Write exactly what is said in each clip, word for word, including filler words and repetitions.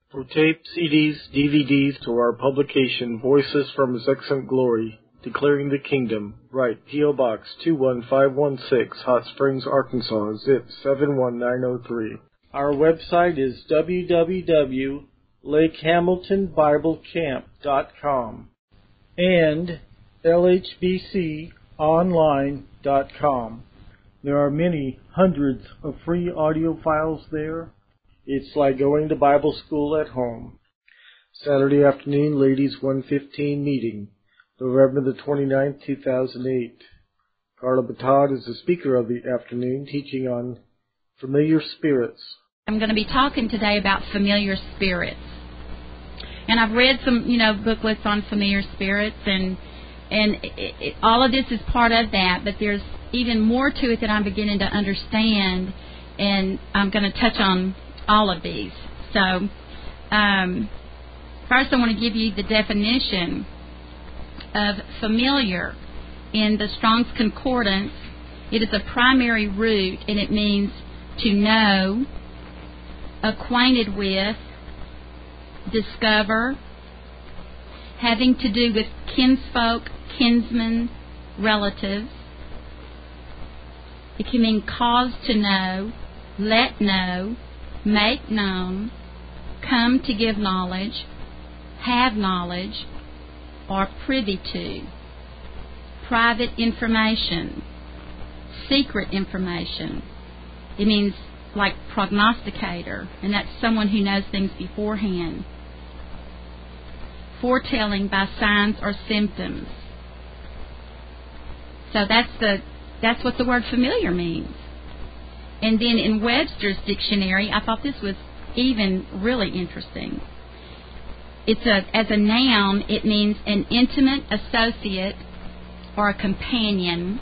For tape, C Ds, D V Ds, to our publication, Voices from His Excellent Glory, Declaring the Kingdom, write P O. Box two one five one six, Hot Springs, Arkansas, zip seven one nine zero three. Our website is w w w dot lake hamilton bible camp dot com and l h b c online dot com. There are many hundreds of free audio files there. It's like going to Bible school at home. Saturday afternoon, ladies one fifteen meeting, November the twenty-ninth, two thousand eight. Carla Batad is the speaker of the afternoon, teaching on familiar spirits. I'm going to be talking today about familiar spirits. And I've read some, you know, booklets on familiar spirits, and and it, it, all of this is part of that, but there's even more to it that I'm beginning to understand, and I'm going to touch on all of these. So, um, first I want to give you the definition of familiar. In the Strong's Concordance, it is a primary root, and it means to know, acquainted with, discover, having to do with kinsfolk, kinsmen, relatives. It can mean cause to know, let know, make known, come to give knowledge, have knowledge, or privy to. Private information, secret information. It means like prognosticator, and that's someone who knows things beforehand. Foretelling by signs or symptoms. So that's the that's what the word familiar means. And then in Webster's dictionary, I thought this was even really interesting. It's a as a noun, it means an intimate associate or a companion,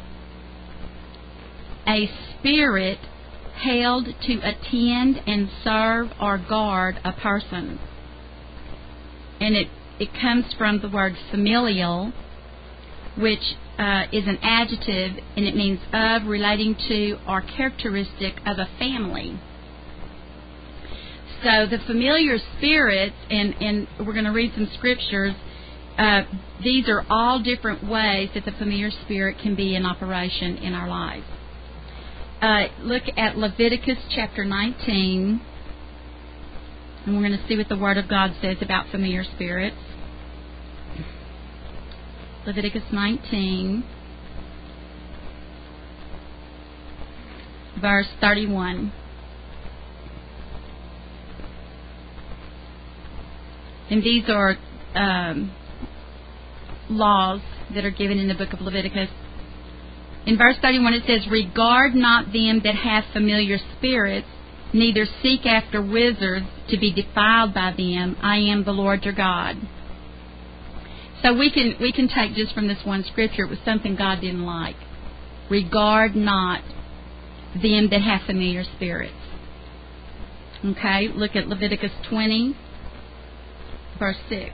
a spirit held to attend and serve or guard a person. And it, it comes from the word familial, which uh, is an adjective, and it means of, relating to, or characteristic of a family. So the familiar spirits, and, and we're going to read some scriptures, uh, these are all different ways that the familiar spirit can be in operation in our lives. Uh, look at Leviticus chapter nineteen, and we're going to see what the Word of God says about familiar spirits. Leviticus nineteen, verse thirty-one. And these are um, laws that are given in the book of Leviticus. In verse thirty-one it says, "Regard not them that have familiar spirits, neither seek after wizards to be defiled by them. I am the Lord your God." So we can we can take just from this one scripture, it was something God didn't like. Regard not them that have familiar spirits. Okay, look at Leviticus twenty, verse six.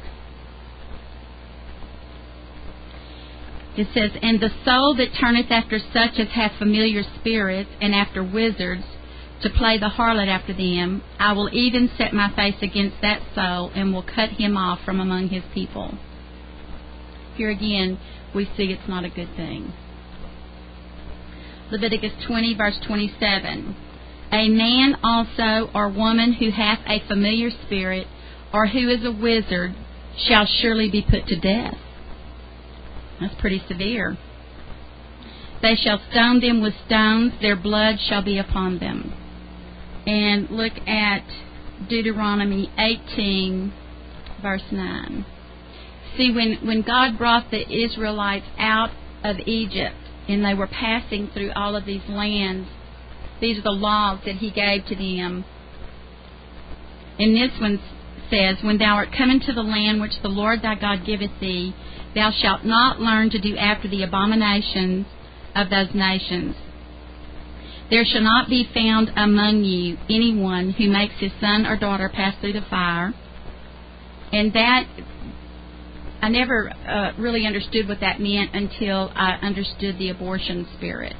It says, "And the soul that turneth after such as have familiar spirits, and after wizards, to play the harlot after them, I will even set my face against that soul, and will cut him off from among his people." Here again, we see it's not a good thing. Leviticus twenty, verse twenty-seven. "A man also or woman who hath a familiar spirit, or who is a wizard, shall surely be put to death." That's pretty severe. "They shall stone them with stones, their blood shall be upon them." And look at Deuteronomy eighteen, verse nine. See, when, when God brought the Israelites out of Egypt, and they were passing through all of these lands, these are the laws that He gave to them. And this one says, "When thou art come into the land which the Lord thy God giveth thee, thou shalt not learn to do after the abominations of those nations. There shall not be found among you anyone who makes his son or daughter pass through the fire." And that, I never uh, really understood what that meant until I understood the abortion spirit.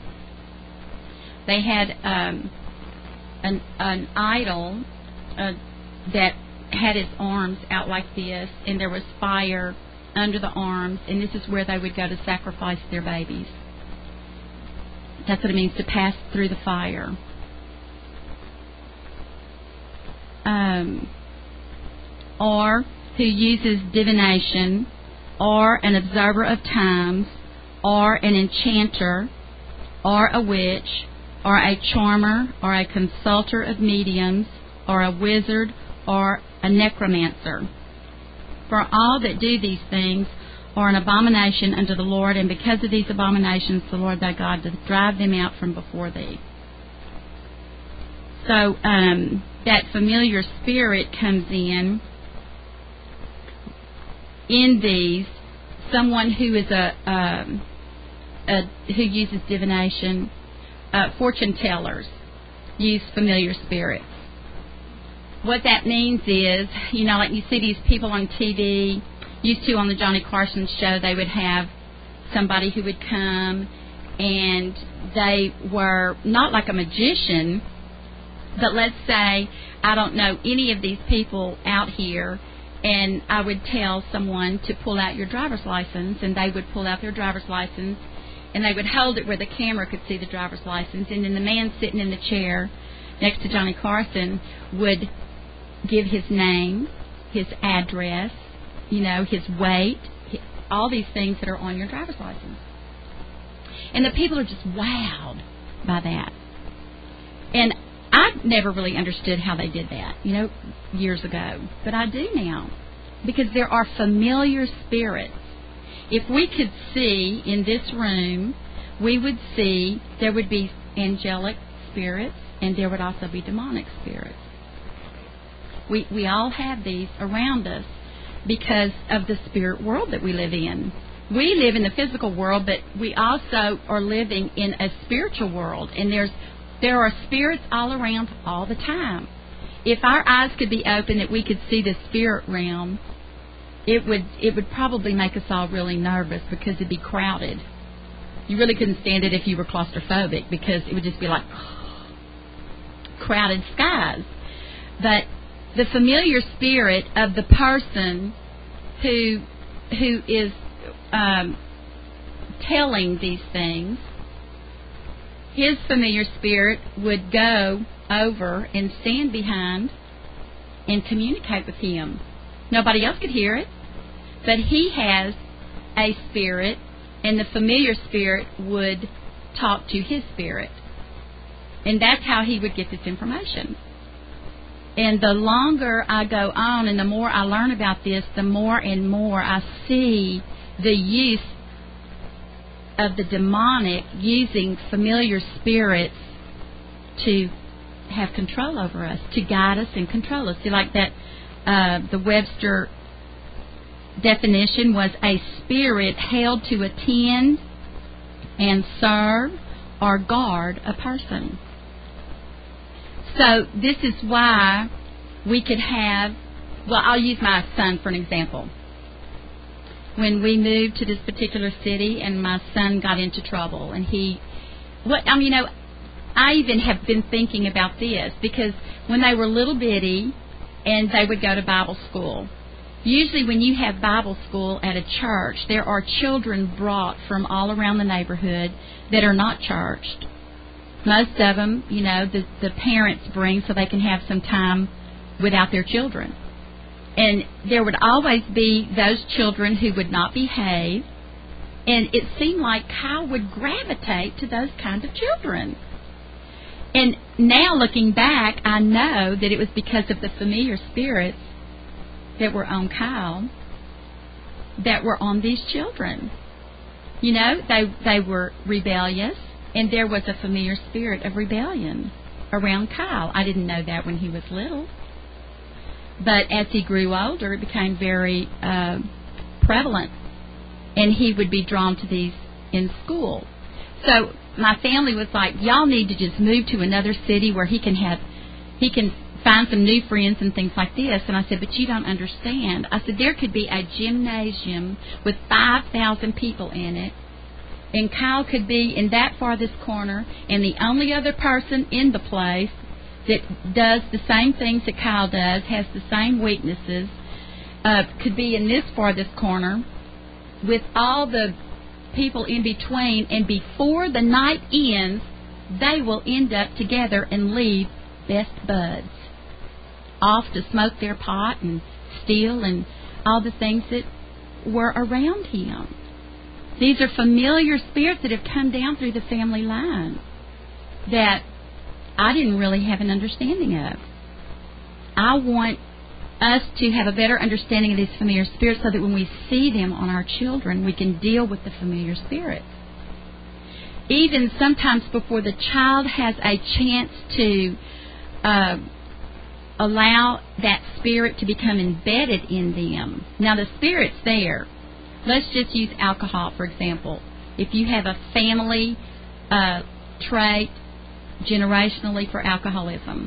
They had um, an, an idol uh, that had his arms out like this, and there was fire under the arms, and this is where they would go to sacrifice their babies. That's what it means to pass through the fire. Um, or who uses divination, or an observer of times, or an enchanter, or a witch, or a charmer, or a consulter of mediums, or a wizard, or a necromancer. For all that do these things are an abomination unto the Lord, and because of these abominations the Lord thy God doth drive them out from before thee. So um, that familiar spirit comes in in these. Someone who is a, um, a who uses divination, uh, fortune tellers use familiar spirits. What that means is, you know, like you see these people on T V, used to on the Johnny Carson show, they would have somebody who would come and they were not like a magician, but let's say I don't know any of these people out here, and I would tell someone to pull out your driver's license, and they would pull out their driver's license, and they would hold it where the camera could see the driver's license, and then the man sitting in the chair next to Johnny Carson would give his name, his address, you know, his weight, all these things that are on your driver's license. And the people are just wowed by that. And I never really understood how they did that, you know, years ago. But I do now. Because there are familiar spirits. If we could see in this room, we would see there would be angelic spirits and there would also be demonic spirits. We we all have these around us because of the spirit world that we live in. We live in the physical world, but we also are living in a spiritual world, and there's there are spirits all around all the time. If our eyes could be open that we could see the spirit realm, it would it would probably make us all really nervous because it'd be crowded. You really couldn't stand it if you were claustrophobic because it would just be like crowded skies. But the familiar spirit of the person who who is um, telling these things, his familiar spirit would go over and stand behind and communicate with him. Nobody else could hear it, but he has a spirit, and the familiar spirit would talk to his spirit. And that's how he would get this information. And the longer I go on and the more I learn about this, the more and more I see the use of the demonic using familiar spirits to have control over us, to guide us and control us. See, like that, uh, the Webster definition was a spirit held to attend and serve or guard a person. So this is why we could have, well, I'll use my son for an example. When we moved to this particular city and my son got into trouble, and he, what I mean, you know, I even have been thinking about this because when they were little bitty and they would go to Bible school, usually when you have Bible school at a church, there are children brought from all around the neighborhood that are not churched. Most of them, you know, the, the parents bring so they can have some time without their children. And there would always be those children who would not behave, and it seemed like Kyle would gravitate to those kinds of children. And now looking back, I know that it was because of the familiar spirits that were on Kyle that were on these children. You know, they they were rebellious, and there was a familiar spirit of rebellion around Kyle. I didn't know that when he was little. But as he grew older, it became very uh, prevalent, and he would be drawn to these in school. So my family was like, y'all need to just move to another city where he can have, he can find some new friends and things like this. And I said, but you don't understand. I said, there could be a gymnasium with five thousand people in it, and Kyle could be in that farthest corner, and the only other person in the place that does the same things that Kyle does, has the same weaknesses, uh, could be in this farthest corner with all the people in between, and before the night ends, they will end up together and leave best buds, off to smoke their pot and steal and all the things that were around him. These are familiar spirits that have come down through the family line that I didn't really have an understanding of. I want us to have a better understanding of these familiar spirits so that when we see them on our children, we can deal with the familiar spirits. Even sometimes before the child has a chance to uh, allow that spirit to become embedded in them. Now, the spirit's there. Let's just use alcohol, for example. If you have a family uh, trait generationally for alcoholism,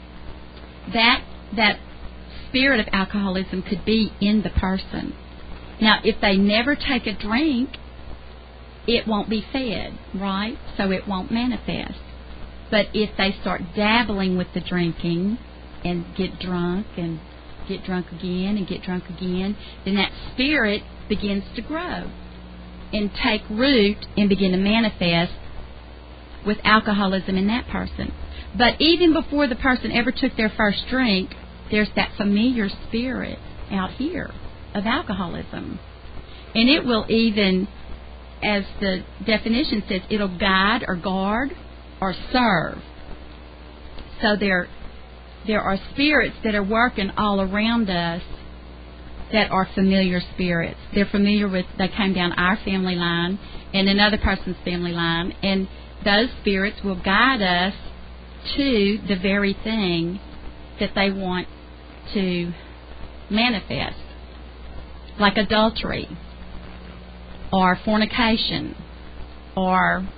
that that spirit of alcoholism could be in the person. Now, if they never take a drink, it won't be fed, right? So it won't manifest. But if they start dabbling with the drinking and get drunk and get drunk again and get drunk again, then that spirit begins to grow and take root and begin to manifest with alcoholism in that person. But even before the person ever took their first drink, there's that familiar spirit out here of alcoholism. And it will even, as the definition says, it'll guide or guard or serve. So there, there are spirits that are working all around us that are familiar spirits. They're familiar with, they came down our family line and another person's family line, and those spirits will guide us to the very thing that they want to manifest, like adultery or fornication or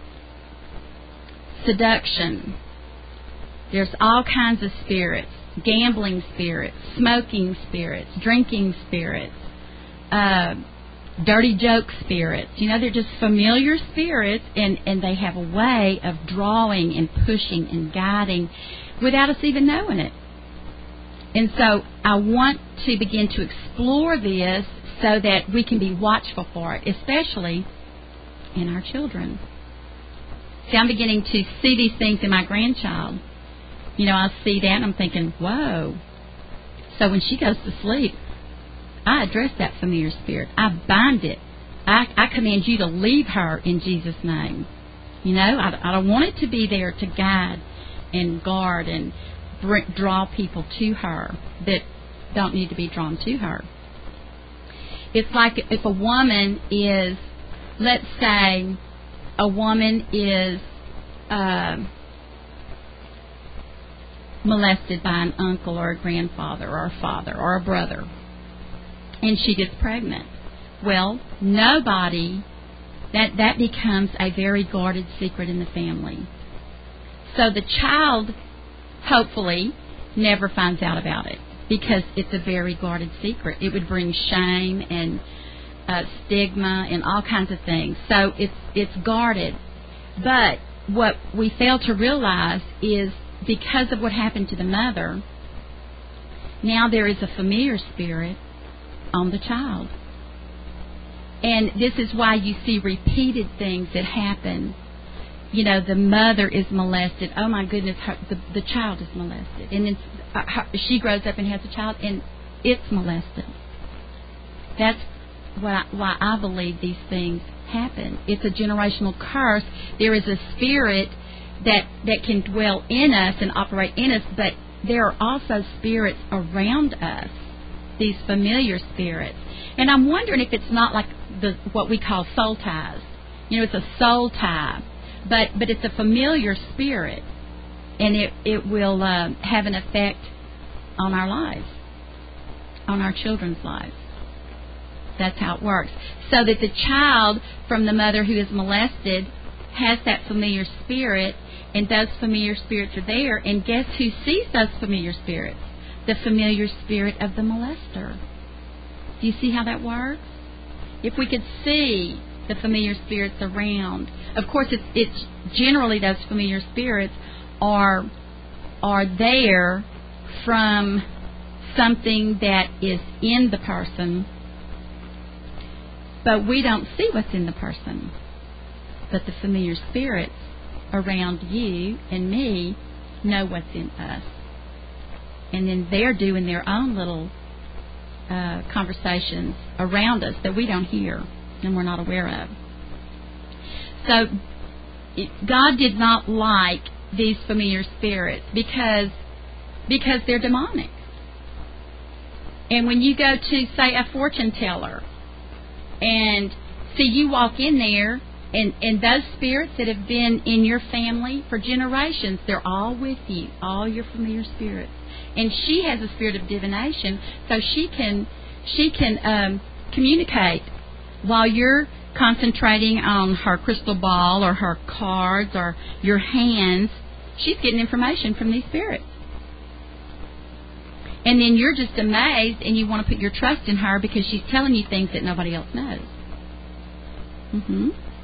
seduction. There's all kinds of spirits, gambling spirits, smoking spirits, drinking spirits, uh, dirty joke spirits. You know, they're just familiar spirits, and, and they have a way of drawing and pushing and guiding without us even knowing it. And so I want to begin to explore this so that we can be watchful for it, especially in our children. See, I'm beginning to see these things in my grandchild. You know, I see that and I'm thinking, whoa. So when she goes to sleep, I address that familiar spirit. I bind it. I, I command you to leave her in Jesus' name. You know, I, I don't want it to be there to guide and guard and bring, draw people to her that don't need to be drawn to her. It's like if a woman is, let's say, a woman is uh, molested by an uncle or a grandfather or a father or a brother, and she gets pregnant. Well, nobody, that, that becomes a very guarded secret in the family. So the child, hopefully, never finds out about it because it's a very guarded secret. It would bring shame and uh, stigma and all kinds of things. So it's it's guarded. But what we fail to realize is because of what happened to the mother, now there is a familiar spirit on the child. And this is why you see repeated things that happen. You know, the mother is molested. Oh, my goodness, her, the, the child is molested. And then uh, her, she grows up and has a child, and it's molested. That's why, why I believe these things happen. It's a generational curse. There is a spirit that, that can dwell in us and operate in us, but there are also spirits around us, these familiar spirits. And I'm wondering if it's not like the what we call soul ties. You know, it's a soul tie. But but it's a familiar spirit, and it, it will uh, have an effect on our lives, on our children's lives. That's how it works. So that the child from the mother who is molested has that familiar spirit, and those familiar spirits are there, and guess who sees those familiar spirits? The familiar spirit of the molester. Do you see how that works? If we could see the familiar spirits around. Of course, it's, it's generally those familiar spirits are are there from something that is in the person, but we don't see what's in the person. But the familiar spirits around you and me know what's in us. And then they're doing their own little uh, conversations around us that we don't hear and we're not aware of. So it, God did not like these familiar spirits because because they're demonic. And when you go to, say, a fortune teller, and see, you walk in there, and, and those spirits that have been in your family for generations, they're all with you, all your familiar spirits. And she has a spirit of divination, so she can she can um, communicate while you're concentrating on her crystal ball or her cards or your hands. She's getting information from these spirits. And then you're just amazed and you want to put your trust in her because she's telling you things that nobody else knows. Mm-hmm.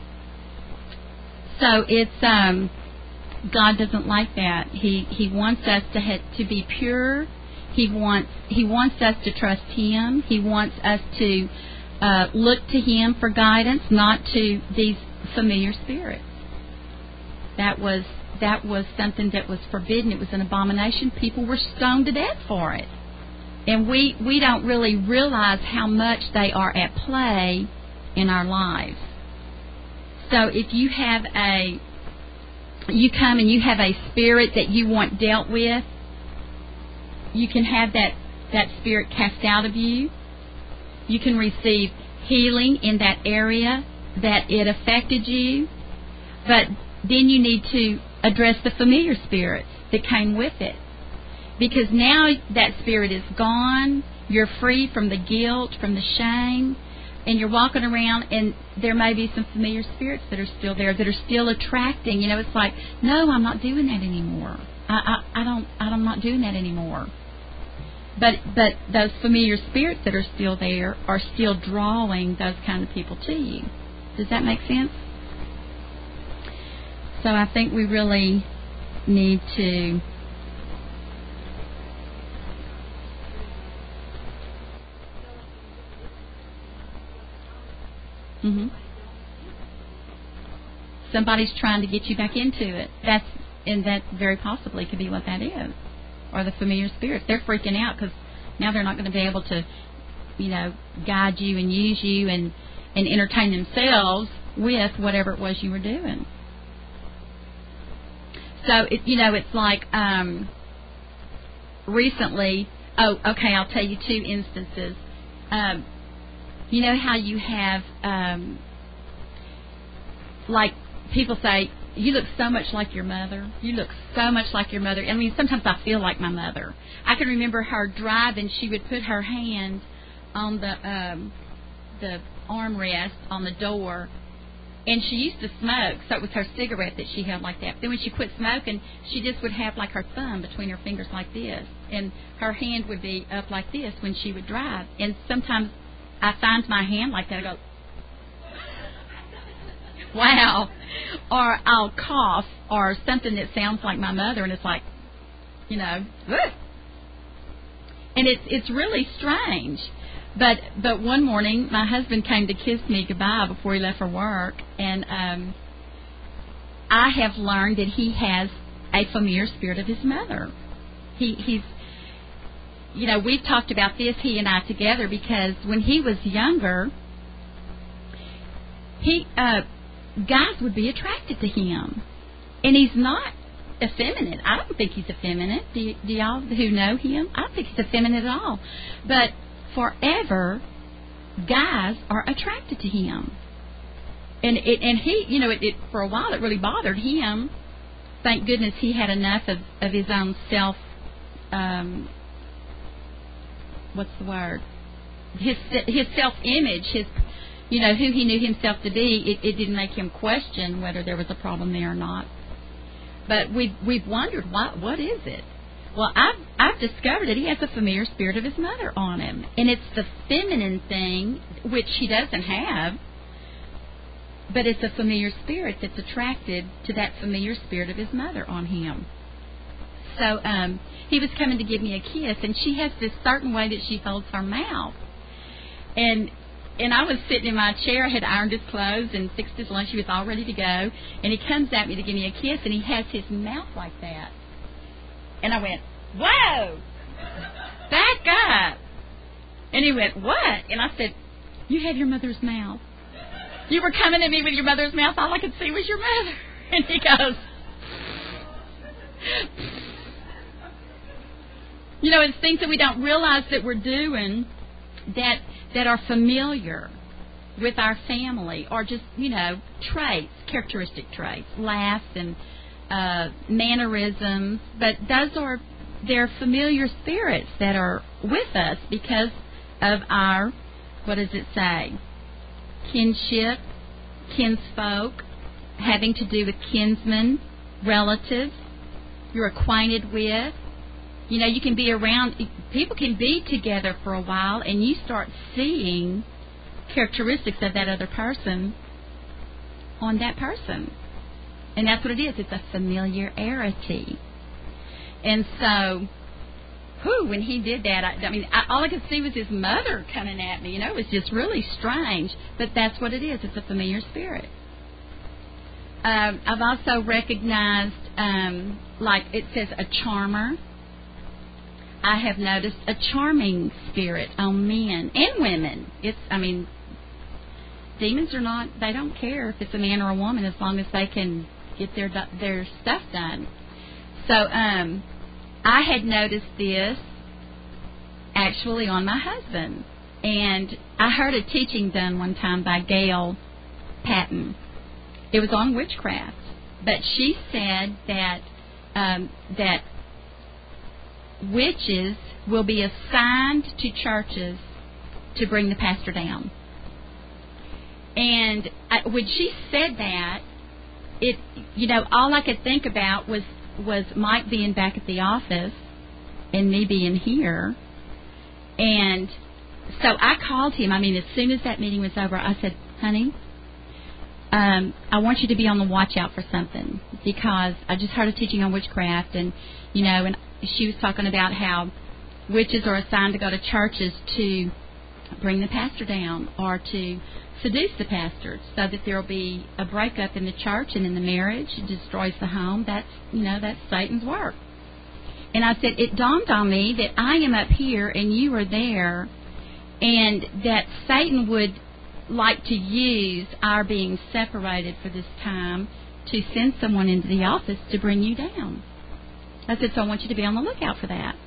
So it's um, God doesn't like that. He He wants us to ha- to be pure. He wants He wants us to trust Him. He wants us to uh, look to Him for guidance, not to these familiar spirits. That was that was something that was forbidden. It was an abomination. People were stoned to death for it. And we, we don't really realize how much they are at play in our lives. So if you have a, you come and you have a spirit that you want dealt with, you can have that, that spirit cast out of you. You can receive healing in that area that it affected you. But then you need to address the familiar spirits that came with it. Because now that spirit is gone, you're free from the guilt, from the shame, and you're walking around and there may be some familiar spirits that are still there, that are still attracting. You know, it's like, no, I'm not doing that anymore. I, I, I don't, I'm not doing that anymore. But but those familiar spirits that are still there are still drawing those kind of people to you. Does that make sense? So I think we really need to mm-hmm. Somebody's trying to get you back into it. That's and that very possibly could be what that is. Or the familiar spirits. They're freaking out because now they're not going to be able to, you know, guide you and use you and, and entertain themselves with whatever it was you were doing. So, it, you know, it's like um, recently, oh, okay, I'll tell you two instances. Um, you know how you have, um, like, people say, you look so much like your mother. You look so much like your mother. I mean, sometimes I feel like my mother. I can remember her driving. She would put her hand on the um, the armrest on the door, and she used to smoke, so it was her cigarette that she held like that. Then when she quit smoking, she just would have like her thumb between her fingers like this, and her hand would be up like this when she would drive. And sometimes I find my hand like that. I go, wow. Or I'll cough or something that sounds like my mother, and it's like, you know, Whoa. And it's it's really strange. But but one morning, my husband came to kiss me goodbye before he left for work, and um, I have learned that he has a familiar spirit of his mother. He he's, you know, we've talked about this, he and I together, because when he was younger, he uh, guys would be attracted to him, and he's not effeminate. I don't think he's effeminate. Do, do y'all who know him? I don't think he's effeminate at all. But forever, guys are attracted to him, and it, and he, you know, it, it for a while it really bothered him. Thank goodness he had enough of, of his own self. Um, what's the word? His his self image, his, you know, who he knew himself to be. It, it didn't make him question whether there was a problem there or not. But we've we've wondered what what is it? Well, I've, I've discovered that he has a familiar spirit of his mother on him. And it's the feminine thing, which he doesn't have, but it's a familiar spirit that's attracted to that familiar spirit of his mother on him. so um, he was coming to give me a kiss, and she has this certain way that she holds her mouth. And and I was sitting in my chair. I had ironed his clothes and fixed his lunch. He was all ready to go. And he comes at me to give me a kiss, and he has his mouth like that. And I went, whoa, back up. And he went, what? And I said, you have your mother's mouth. You were coming at me with your mother's mouth. All I could see was your mother. And he goes, you know, it's things that we don't realize that we're doing that that are familiar with our family, or just, you know, traits, characteristic traits, laughs and uh, mannerisms. But those are, they're familiar spirits that are with us because of our, what does it say, kinship, kinsfolk, having to do with kinsmen, relatives, you're acquainted with. You know, you can be around, people can be together for a while, and you start seeing characteristics of that other person on that person. And that's what it is. It's a familiarity. And so, whew, when he did that, I, I mean, I, all I could see was his mother coming at me. You know, it was just really strange. But that's what it is. It's a familiar spirit. Um, I've also recognized, um, like it says, a charmer. I have noticed a charming spirit on men and women. It's, I mean, demons are not, they don't care if it's a man or a woman as long as they can get their their stuff done. So um, I had noticed this actually on my husband. And I heard a teaching done one time by Gail Patton. It was on witchcraft. But she said that um, that witches will be assigned to churches to bring the pastor down. And I, when she said that, it, you know, all I could think about was, was Mike being back at the office and me being here. And so I called him. I mean, as soon as that meeting was over, I said, honey, um, I want you to be on the watch out for something, because I just heard a teaching on witchcraft, and, you know, and she was talking about how witches are assigned to go to churches to bring the pastor down or to seduce the pastor so that there will be a breakup in the church and in the marriage. It destroys the home. That's, you know, that's Satan's work. And I said, it dawned on me that I am up here and you are there, and that Satan would like to use our being separated for this time to send someone into the office to bring you down. I said, so I want you to be on the lookout for that.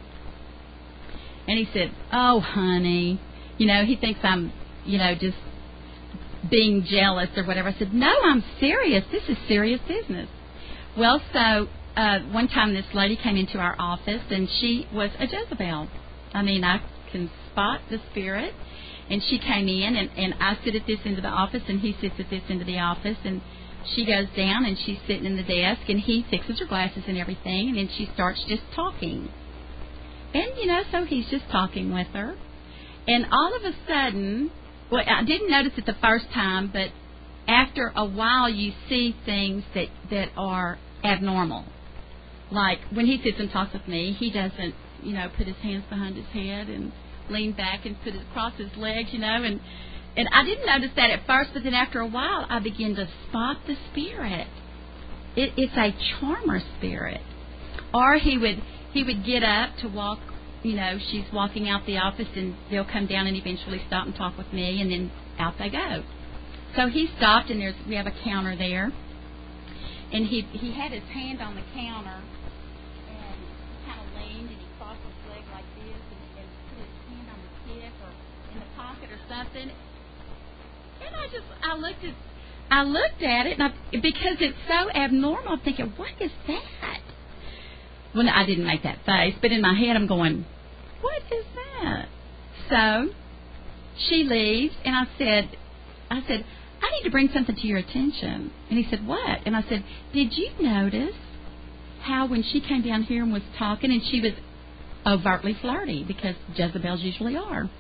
And he said, oh, honey, you know, he thinks I'm, you know, just being jealous or whatever. I said, no, I'm serious. This is serious business. Well, so uh, one time this lady came into our office, and she was a Jezebel. I mean, I can spot the spirit. And she came in, and, and I sit at this end of the office, and he sits at this end of the office, and she goes down, and she's sitting in the desk, and he fixes her glasses and everything, and then she starts just talking. And, you know, so he's just talking with her. And all of a sudden, well, I didn't notice it the first time, but after a while you see things that, that are abnormal. Like when he sits and talks with me, he doesn't, you know, put his hands behind his head and lean back and put his, cross his legs, you know, and and I didn't notice that at first, but then after a while I began to spot the spirit. It, it's a charmer spirit. Or he would he would get up to walk, you know, she's walking out the office, and they'll come down and eventually stop and talk with me, and then out they go. So he stopped, and there's we have a counter there, and he he had his hand on the counter, and kind of leaned, and he crossed his leg like this, and, and put his hand on his hip or in the pocket or something. And I just I looked at I looked at it, and I, because it's so abnormal, I'm thinking, what is that? Well, no, I didn't make that face, but in my head I'm going, what is that? So she leaves, and I said, I said, I need to bring something to your attention. And he said, what? And I said, did you notice how when she came down here and was talking, and she was overtly flirty, because Jezebels usually are,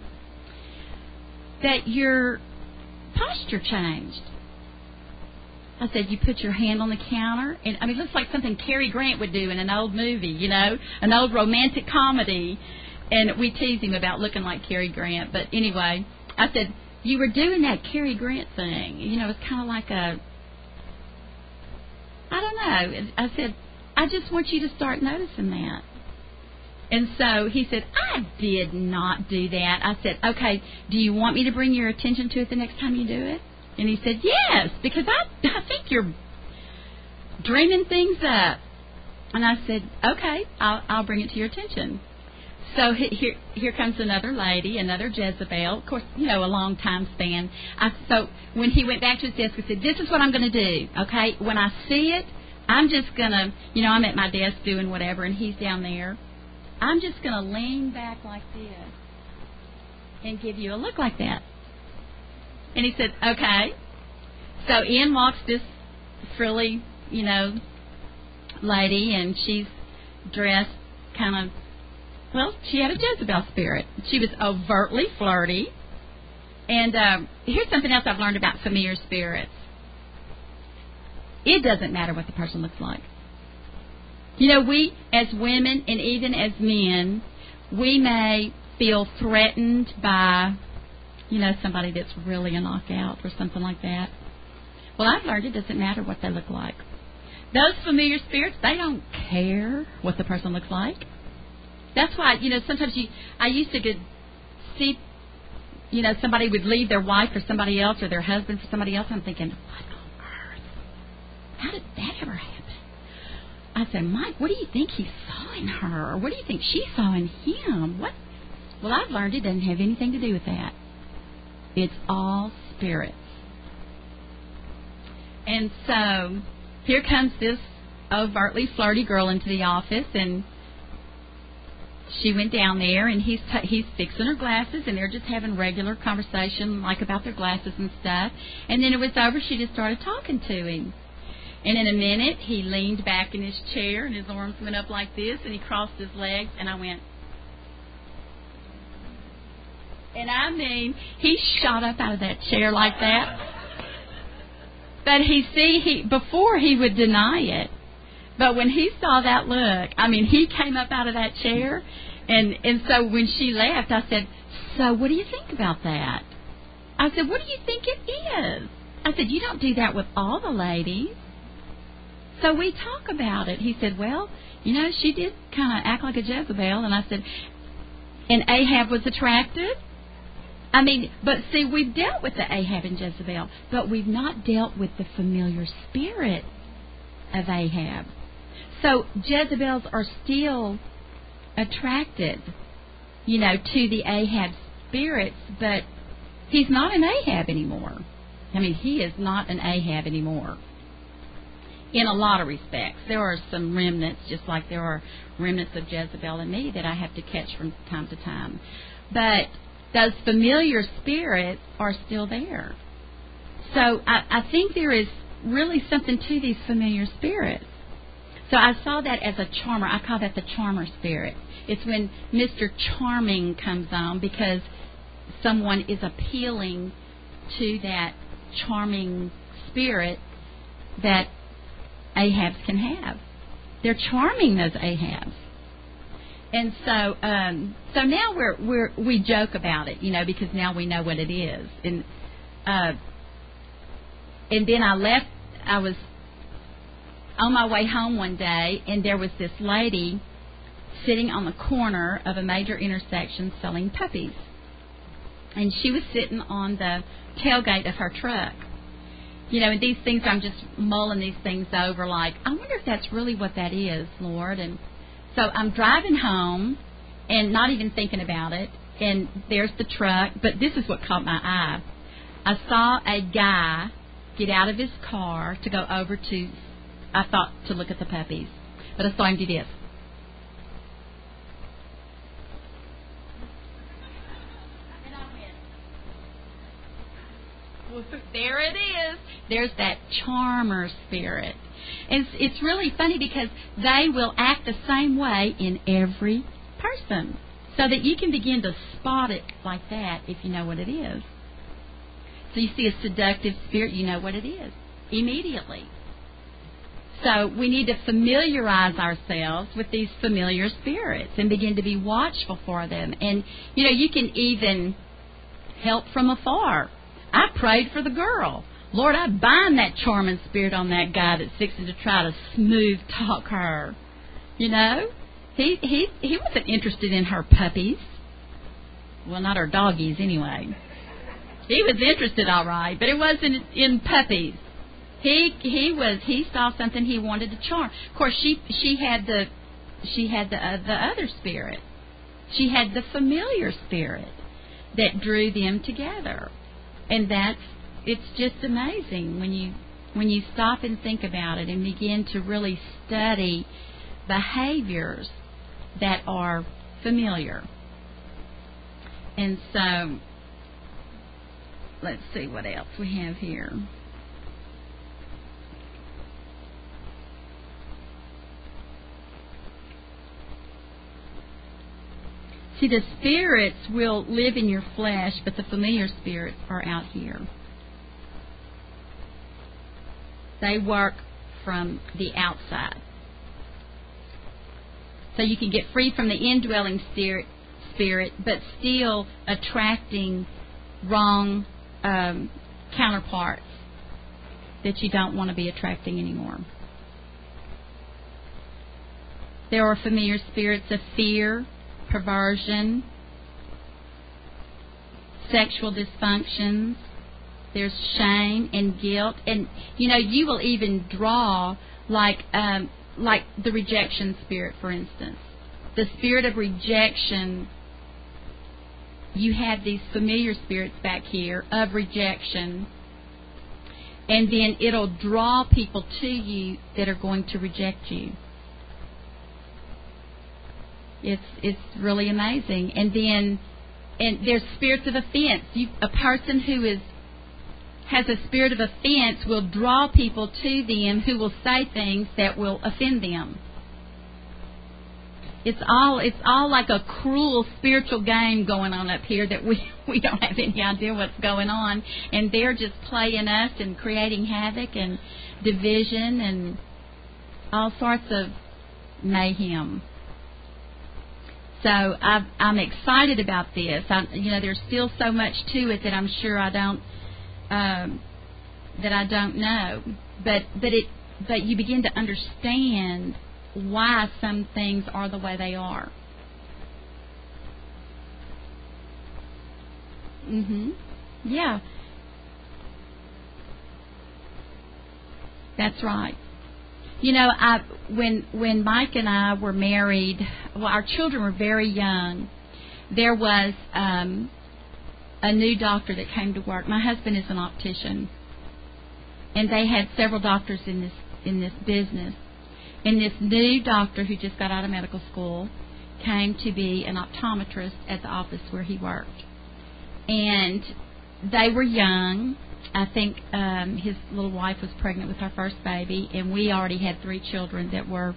that your posture changed? I said, you put your hand on the counter? And I mean, it looks like something Cary Grant would do in an old movie, you know, an old romantic comedy. And we teased him about looking like Cary Grant. But anyway, I said, you were doing that Cary Grant thing. You know, it's kind of like a, I don't know. I said, I just want you to start noticing that. And so he said, I did not do that. I said, okay, do you want me to bring your attention to it the next time you do it? And he said, yes, because I, I think you're dreaming things up. And I said, okay, I'll, I'll bring it to your attention. So here, here comes another lady, another Jezebel. Of course, you know, a long time span. I, so when he went back to his desk, I said, this is what I'm going to do, okay? When I see it, I'm just going to, you know, I'm at my desk doing whatever, and he's down there. I'm just going to lean back like this and give you a look like that. And he said, okay. So in walks this frilly, you know, lady, and she's dressed kind of, well, she had a Jezebel spirit. She was overtly flirty. And um, here's something else I've learned about familiar spirits. It doesn't matter what the person looks like. You know, we as women and even as men, we may feel threatened by, you know, somebody that's really a knockout or something like that. Well, I've learned it doesn't matter what they look like. Those familiar spirits, they don't care what the person looks like. That's why, you know, sometimes you, I used to get, see, you know, somebody would leave their wife for somebody else or their husband for somebody else. I'm thinking, what on earth? How did that ever happen? I said, Mike, what do you think he saw in her? Or what do you think she saw in him? What? Well, I've learned it doesn't have anything to do with that. It's all spirits. And so here comes this overtly flirty girl into the office, and she went down there, and he's t- he's fixing her glasses, and they're just having regular conversation, like about their glasses and stuff. And then it was over. She just started talking to him. And in a minute, he leaned back in his chair, and his arms went up like this, and he crossed his legs, and I went, and I mean, he shot up out of that chair like that. But he see, he before he would deny it. But when he saw that look, I mean, he came up out of that chair, and, and so when she left, I said, so what do you think about that? I said, what do you think it is? I said, you don't do that with all the ladies. So we talk about it. He said, well, you know, she did kind of act like a Jezebel. And I said, and Ahab was attracted? I mean, but see, we've dealt with the Ahab and Jezebel, but we've not dealt with the familiar spirit of Ahab. So Jezebels are still attracted, you know, to the Ahab spirits, but he's not an Ahab anymore. I mean, he is not an Ahab anymore. In a lot of respects. There are some remnants, just like there are remnants of Jezebel in me that I have to catch from time to time. But those familiar spirits are still there. So I, I think there is really something to these familiar spirits. So I saw that as a charmer. I call that the charmer spirit. It's when Mister Charming comes on because someone is appealing to that charming spirit that Ahabs can have. They're charming, those Ahabs. And so um, so now we're we're we joke about it, you know, because now we know what it is. And uh, and then I left. I was on my way home one day, and there was this lady sitting on the corner of a major intersection selling puppies. And she was sitting on the tailgate of her truck. You know, and these things, I'm just mulling these things over like, I wonder if that's really what that is, Lord. And so I'm driving home and not even thinking about it. And there's the truck. But this is what caught my eye. I saw a guy get out of his car to go over to, I thought, to look at the puppies. But I saw him do this. There it is. There's that charmer spirit. And it's, it's really funny because they will act the same way in every person. So that you can begin to spot it like that if you know what it is. So you see a seductive spirit, you know what it is. immediately. So we need to familiarize ourselves with these familiar spirits and begin to be watchful for them. And, you know, you can even help from afar. I prayed for the girl. Lord, I bind that charming spirit on that guy that's fixing to try to smooth talk her. You know, he he he wasn't interested in her puppies. Well, not her doggies anyway. He was interested, all right, but it wasn't in puppies. He he was he saw something he wanted to charm. Of course, she she had the she had the uh, the other spirit. She had the familiar spirit that drew them together, and that's it's just amazing when you when you stop and think about it and begin to really study behaviors that are familiar. And so, let's see what else we have here. See, the spirits will live in your flesh, but the familiar spirits are out here. They work from the outside. So you can get free from the indwelling spirit, spirit but still attracting wrong um, counterparts that you don't want to be attracting anymore. There are familiar spirits of fear, perversion, sexual dysfunctions. There's shame and guilt, and you know you will even draw like um, like the rejection spirit, for instance. The spirit of rejection. You have these familiar spirits back here of rejection, and then it'll draw people to you that are going to reject you. It's it's really amazing. And then and there's spirits of offense. You, a person who is has a spirit of offense will draw people to them who will say things that will offend them. It's all it's all like a cruel spiritual game going on up here that we, we don't have any idea what's going on, and they're just playing us and creating havoc and division and all sorts of mayhem. So I've, I'm excited about this. I, you know, there's still so much to it that I'm sure I don't um, that I don't know. But but it but you begin to understand why some things are the way they are. Mhm. Yeah. That's right. You know, I when when Mike and I were married, well, our children were very young. There was um, a new doctor that came to work. My husband is an optician, and they had several doctors in this in this business. And this new doctor who just got out of medical school came to be an optometrist at the office where he worked. And they were young. I think um, his little wife was pregnant with her first baby, and we already had three children that were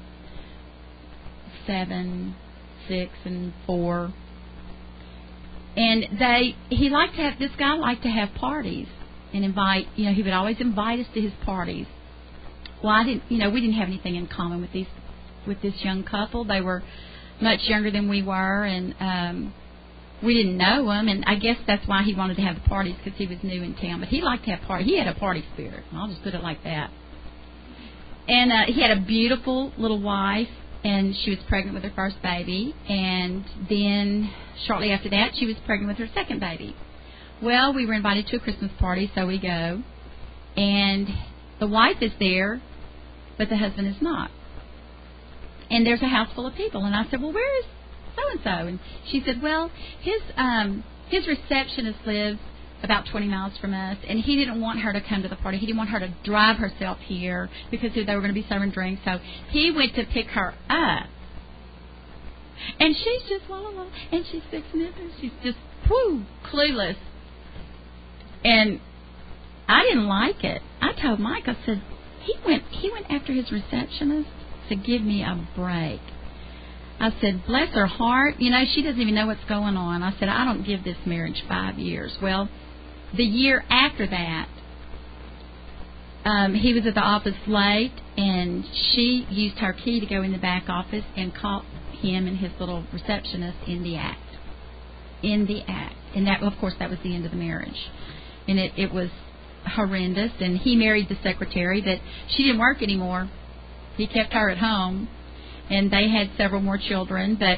seven, six, and four. And they, he liked to have, this guy liked to have parties and invite, you know, he would always invite us to his parties. Well, I didn't, you know, we didn't have anything in common with these, with this young couple. They were much younger than we were, and um, we didn't know him, and I guess that's why he wanted to have the parties, because he was new in town. But he liked to have parties. He had a party spirit. I'll just put it like that. And uh, he had a beautiful little wife, and she was pregnant with her first baby. And then shortly after that, she was pregnant with her second baby. Well, we were invited to a Christmas party, so we go. And the wife is there, but the husband is not. And there's a house full of people. And I said, well, where is so-and-so? And she said, well, his um, his receptionist lives about twenty miles from us, and he didn't want her to come to the party. He didn't want her to drive herself here because they were going to be serving drinks. So he went to pick her up. And she's just, la, la, la, and she's fixing it, and she's just, whoo, clueless. And I didn't like it. I told Mike, I said, he went, he went after his receptionist to give me a break. I said, bless her heart. You know, she doesn't even know what's going on. I said, I don't give this marriage five years. Well, the year after that, um, he was at the office late, and she used her key to go in the back office and caught him and his little receptionist in the act. In the act. And that, of course, that was the end of the marriage. And it, it was horrendous. And he married the secretary, but she didn't work anymore. He kept her at home, and they had several more children. But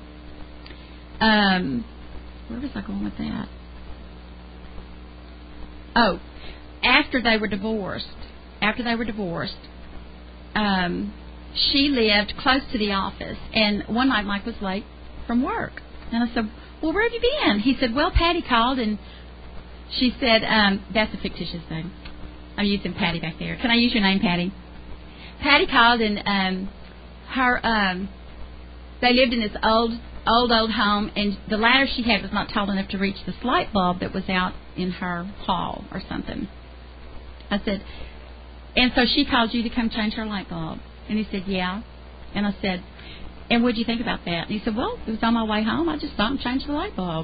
um, where was I going with that? Oh, after they were divorced, after they were divorced, um, she lived close to the office. And one night Mike was late from work, and I said, "Well, where have you been?" He said, "Well, Patty called," and she said, um, "That's a fictitious name. I'm using Patty back there. Can I use your name, Patty?" Patty called, and um, her um, they lived in this old, old, old home, and the ladder she had was not tall enough to reach this light bulb that was out in her hall or something. I said, and so she called you to come change her light bulb. And he said, "Yeah." And I said, "And what did you think about that?" And he said, "Well, it was on my way home. I just stopped and changed the light bulb."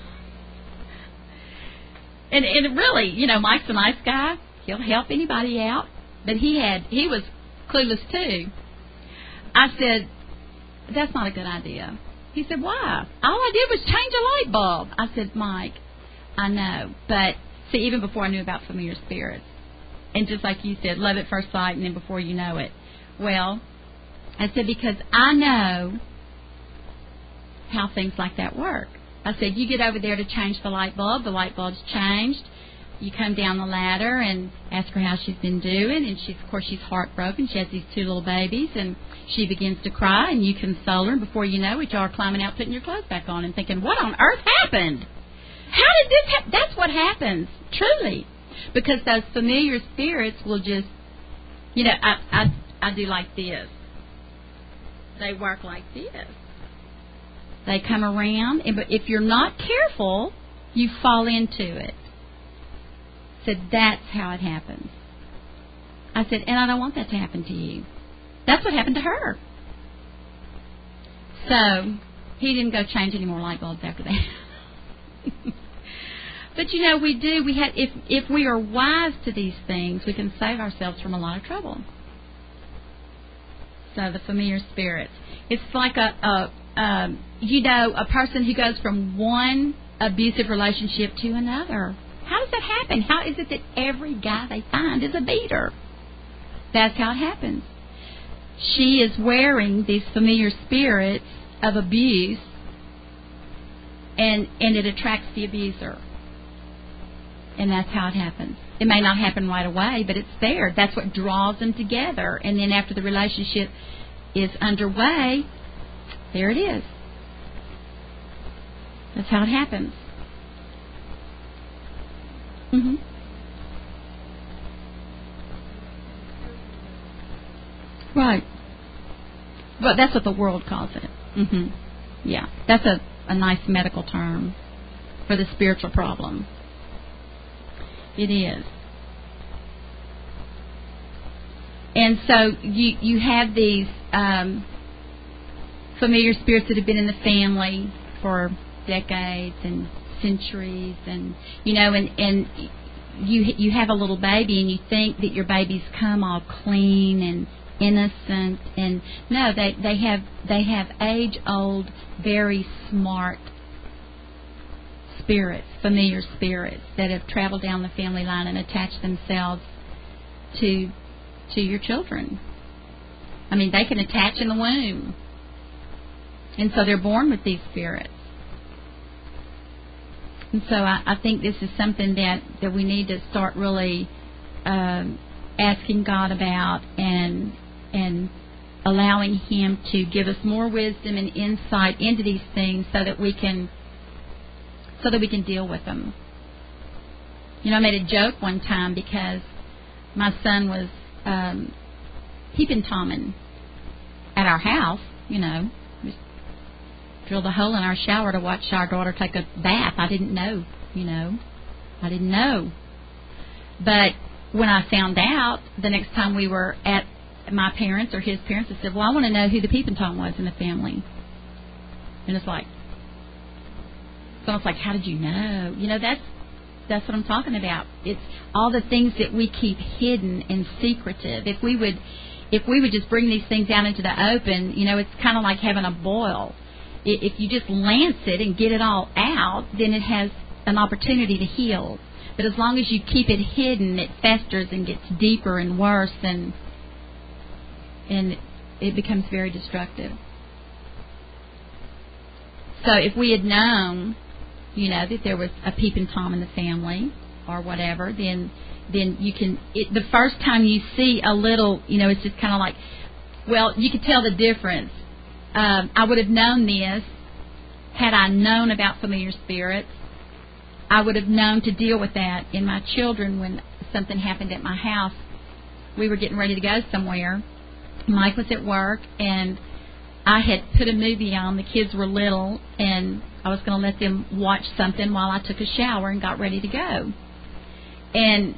And, and really, you know, Mike's a nice guy. He'll help anybody out. But he had, he was clueless too. I said, "That's not a good idea." He said, "Why?" "All I did was change a light bulb." I said, "Mike, I know. But, see, even before I knew about familiar spirits, and just like you said, love at first sight, and then before you know it. Well, I said, because I know how things like that work. I said, you get over there to change the light bulb. The light bulb's changed. You come down the ladder and ask her how she's been doing. And, she's, of course, she's heartbroken. She has these two little babies. And she begins to cry, and you console her. And before you know it, you are climbing out, putting your clothes back on, and thinking, what on earth happened? How did this happen? That's what happens, truly. Because those familiar spirits will just, you know, I, I, I do like this. They work like this. They come around, and but if you're not careful, you fall into it. So that's how it happens. I said, and I don't want that to happen to you. That's what happened to her. So he didn't go change any more light bulbs after that. But you know, we do. We have, if if we are wise to these things, we can save ourselves from a lot of trouble. So the familiar spirits. It's like a, a um, you know, a person who goes from one abusive relationship to another. How does that happen? How is it that every guy they find is a beater? That's how it happens. She is wearing these familiar spirits of abuse, and and it attracts the abuser. And that's how it happens. It may not happen right away, but it's there. That's what draws them together. And then after the relationship is underway, there it is. That's how it happens. Mm-hmm. Right. Well, that's what the world calls it. Mm-hmm. Yeah. That's a, a nice medical term for the spiritual problem. It is. And so you you have these um, familiar spirits that have been in the family for decades and centuries, and you know, and and you you have a little baby, and you think that your baby's come all clean and innocent, and no, they they have they have age old, very smart spirits, familiar spirits that have traveled down the family line and attached themselves to to your children. I mean, they can attach in the womb, and so they're born with these spirits. And so I, I think this is something that, that we need to start really um, asking God about, and and allowing Him to give us more wisdom and insight into these things, so that we can so that we can deal with them. You know, I made a joke one time because my son was um, peeping tomming at our house. You know, just drilled a hole in our shower to watch our daughter take a bath. I didn't know. You know, I didn't know. But when I found out, the next time we were at my parents or his parents, I said, "Well, I want to know who the peeping tom was in the family." And it's like, so it's like, how did you know? You know, that's that's what I'm talking about. It's all the things that we keep hidden and secretive. If we would, if we would just bring these things out into the open, you know, it's kind of like having a boil. If you just lance it and get it all out, then it has an opportunity to heal. But as long as you keep it hidden, it festers and gets deeper and worse, and and it becomes very destructive. So if we had known, you know, that there was a peeping Tom in the family or whatever, then then you can, it, the first time you see a little, you know, it's just kind of like, well, you could tell the difference. Um, I would have known this had I known about familiar spirits. I would have known to deal with that in my children when something happened at my house. We were getting ready to go somewhere. Mike was at work, and I had put a movie on. The kids were little, and I was going to let them watch something while I took a shower and got ready to go. And,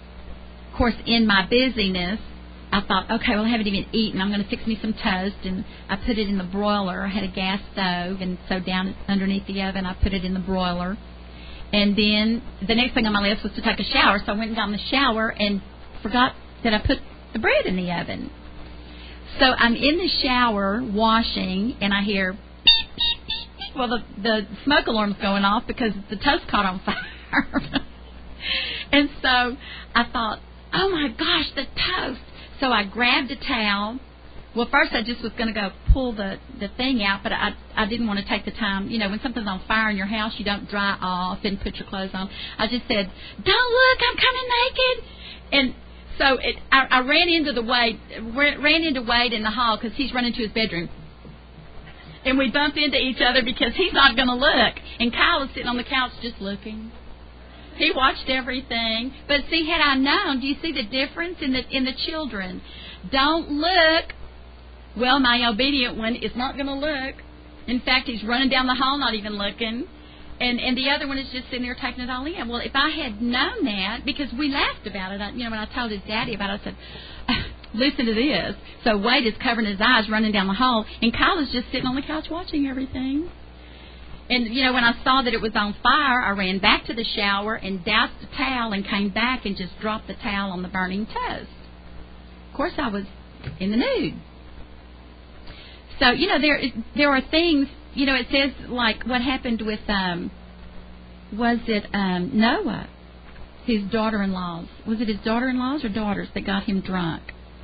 of course, in my busyness, I thought, okay, well, I haven't even eaten. I'm going to fix me some toast, and I put it in the broiler. I had a gas stove, and so down underneath the oven, I put it in the broiler. And then the next thing on my list was to take a shower, so I went and got in the shower and forgot that I put the bread in the oven. So I'm in the shower washing, and I hear, well, the, the smoke alarm's going off because the toast caught on fire. And so I thought, oh, my gosh, the toast. So I grabbed a towel. Well, first I just was going to go pull the, the thing out, but I I didn't want to take the time. You know, when something's on fire in your house, you don't dry off and put your clothes on. I just said, don't look, I'm coming naked. And so it, I, I ran into the Wade, ran into Wade in the hall because he's running to his bedroom. And we bumped into each other because he's not going to look. And Kyle was sitting on the couch just looking. He watched everything. But see, had I known, do you see the difference in the in the children? Don't look. Well, my obedient one is not going to look. In fact, he's running down the hall, not even looking. And and the other one is just sitting there taking it all in. Well, if I had known that, because we laughed about it, I, you know, when I told his daddy about it, I said, listen to this. So Wade is covering his eyes, running down the hall, and Kyle is just sitting on the couch watching everything. And, you know, when I saw that it was on fire, I ran back to the shower and doused the towel and came back and just dropped the towel on the burning toast. Of course, I was in the nude. So, you know, there there are things, you know, it says like what happened with, um, was it um, Noah, his daughter-in-laws. Was it his daughter-in-laws or daughters that got him drunk?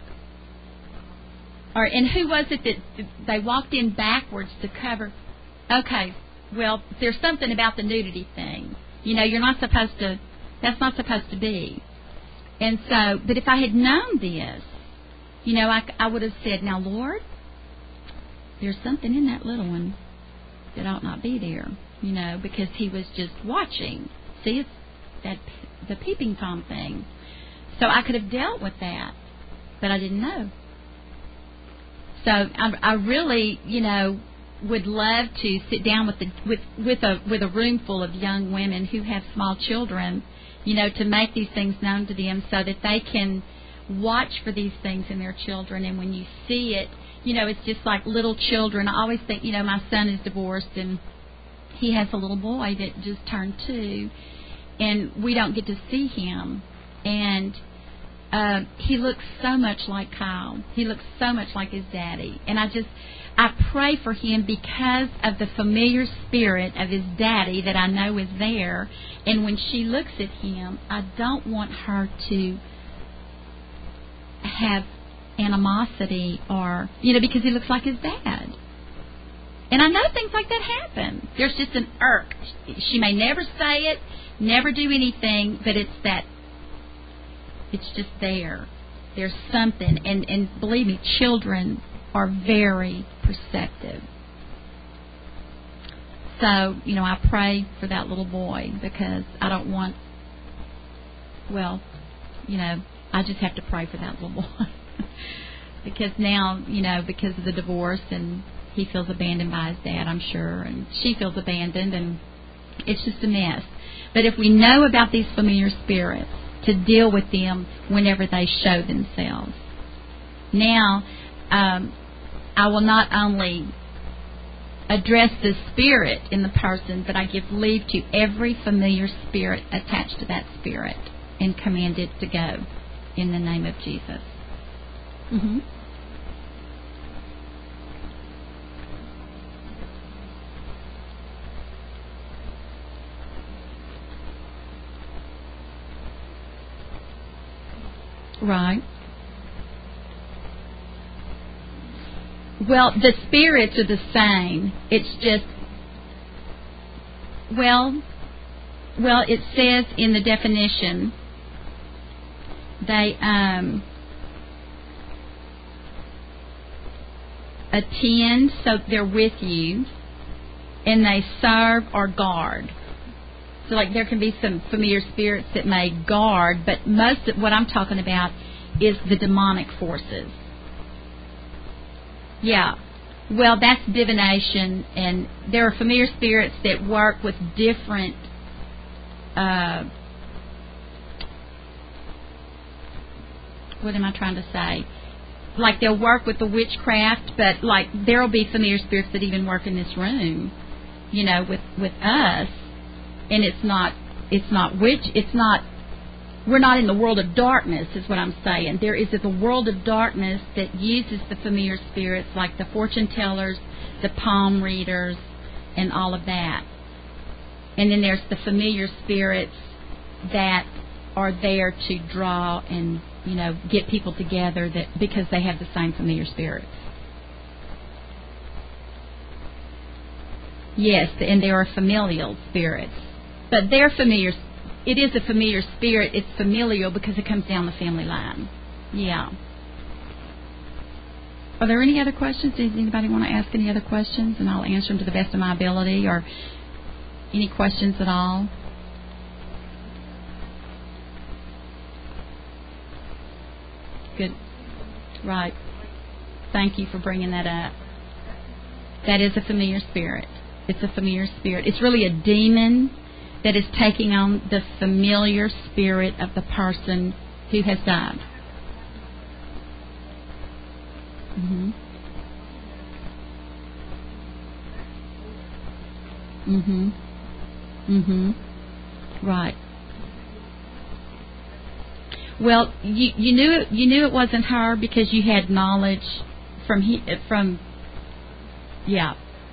Or, and who was it that they walked in backwards to cover? Okay. Well, there's something about the nudity thing. You know, you're not supposed to, that's not supposed to be. And so, but if I had known this, you know, I, I would have said, now, Lord, there's something in that little one that ought not be there, you know, because he was just watching. See, it's that the peeping Tom thing. So I could have dealt with that, but I didn't know. So I, I really, you know, would love to sit down with the with with a with a room full of young women who have small children, you know, to make these things known to them so that they can watch for these things in their children. And when you see it, you know, it's just like little children. I always think, you know, my son is divorced and he has a little boy that just turned two, and we don't get to see him. And uh, he looks so much like Kyle. He looks so much like his daddy. And I just, I pray for him because of the familiar spirit of his daddy that I know is there. And when she looks at him, I don't want her to have animosity or, you know, because he looks like his dad. And I know things like that happen. There's just an irk. She may never say it, never do anything, but it's that, it's just there. There's something. And, and believe me, children are very perceptive. So, you know, I pray for that little boy because I don't want, well, you know, I just have to pray for that little boy. Because now, you know, because of the divorce, and he feels abandoned by his dad, I'm sure, and she feels abandoned, and it's just a mess. But if we know about these familiar spirits, to deal with them whenever they show themselves. Now, um, I will not only address the spirit in the person, but I give leave to every familiar spirit attached to that spirit and command it to go in the name of Jesus. Mm-hmm. Right. Well, the spirits are the same. It's just, well, well, it says in the definition, they um, attend, so they're with you, and they serve or guard. So, like, there can be some familiar spirits that may guard, but most of what I'm talking about is the demonic forces. Yeah. Well, that's divination, and there are familiar spirits that work with different uh, what am I trying to say? Like, they'll work with the witchcraft, but, like, there will be familiar spirits that even work in this room, you know, with, with us. And it's not, it's not witch, it's not, we're not in the world of darkness, is what I'm saying. There is a world of darkness that uses the familiar spirits, like the fortune tellers, the palm readers, and all of that. And then there's the familiar spirits that are there to draw and, you know, get people together that because they have the same familiar spirits. Yes, and there are familial spirits. But they're familiar. It is a familiar spirit. It's familial because it comes down the family line. Yeah. Are there any other questions? Does anybody want to ask any other questions? And I'll answer them to the best of my ability. Or any questions at all? Good. Right. Thank you for bringing that up. That is a familiar spirit. It's a familiar spirit. It's really a demon that is taking on the familiar spirit of the person who has died. Mhm. Mhm. Mhm. Right. Well, you you knew it, you knew it wasn't her because you had knowledge from he, from yeah.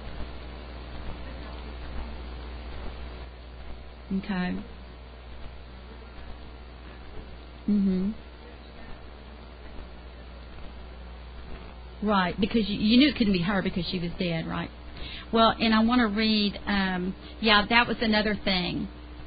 Okay. Mhm. Right, because you, you knew it couldn't be her because she was dead, right? Well, and I want to read. Um, yeah, that was another thing.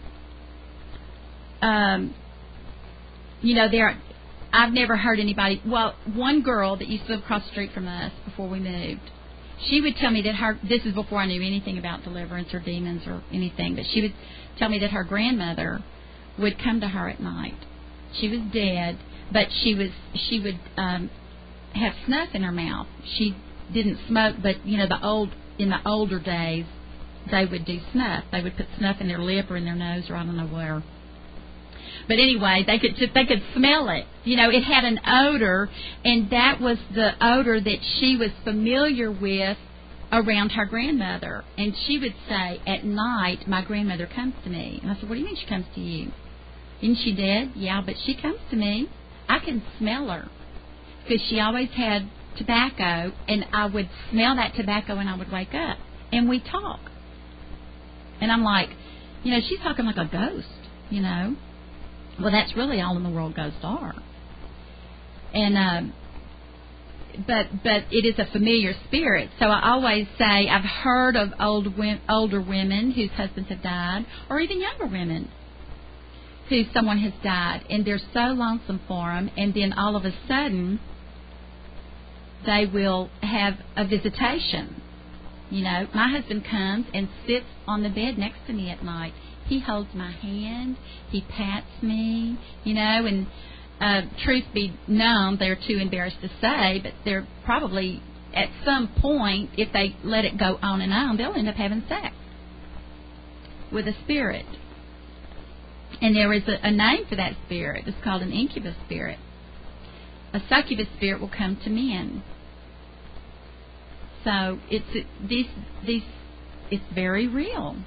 Um, you know, there. I've never heard anybody. Well, one girl that used to live across the street from us before we moved, she would tell me that her. This is before I knew anything about deliverance or demons or anything, but she would tell me that her grandmother would come to her at night. She was dead, but she was she would um, have snuff in her mouth. She didn't smoke, but you know the old in the older days they would do snuff. They would put snuff in their lip or in their nose or I don't know where. But anyway, they could they could smell it. You know, it had an odor, and that was the odor that she was familiar with around her grandmother. And she would say, at night, my grandmother comes to me. And I said, what do you mean she comes to you? Isn't she dead? Yeah, but she comes to me. I can smell her. Because she always had tobacco, and I would smell that tobacco and I would wake up. And we'd talk. And I'm like, you know, she's talking like a ghost, you know. Well, that's really all in the world ghosts are. And, um, but but it is a familiar spirit. So I always say I've heard of old older women whose husbands have died, or even younger women who someone has died, and they're so lonesome for them, and then all of a sudden they will have a visitation. You know, my husband comes and sits on the bed next to me at night. He holds my hand. He pats me, you know, and uh, truth be known, they're too embarrassed to say, but they're probably, at some point, if they let it go on and on, they'll end up having sex with a spirit. And there is a, a name for that spirit. It's called an incubus spirit. A succubus spirit will come to men. so it's these these it's very real.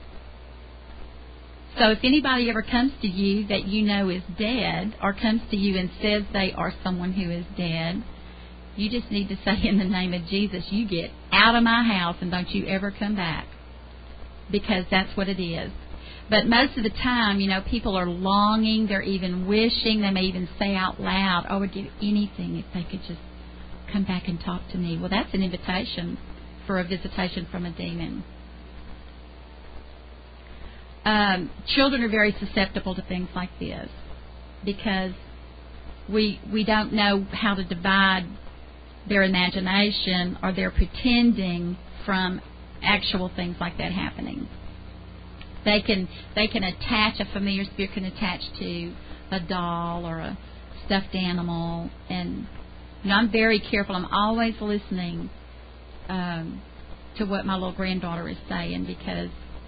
So if anybody ever comes to you that you know is dead, or comes to you and says they are someone who is dead, you just need to say, in the name of Jesus, you get out of my house and don't you ever come back. Because that's what it is. But most of the time, you know, people are longing, they're even wishing, they may even say out loud, oh, I would give anything if they could just come back and talk to me. Well, that's an invitation for a visitation from a demon. Um, children are very susceptible to things like this because we we don't know how to divide their imagination or their pretending from actual things like that happening. They can they can attach, a familiar spirit can attach to a doll or a stuffed animal, and you know, I'm very careful. I'm always listening um, to what my little granddaughter is saying, because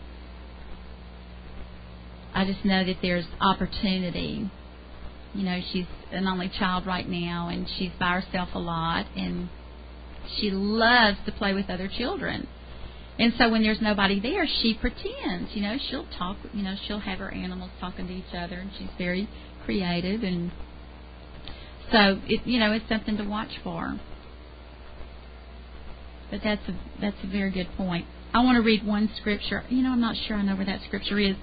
I just know that there's opportunity. You know, she's an only child right now, and she's by herself a lot, and she loves to play with other children. And so when there's nobody there, she pretends. You know, she'll talk. You know, she'll have her animals talking to each other, and she's very creative. And so, it, you know, it's something to watch for. But that's a that's a very good point. I want to read one scripture. You know, I'm not sure I know where that scripture is.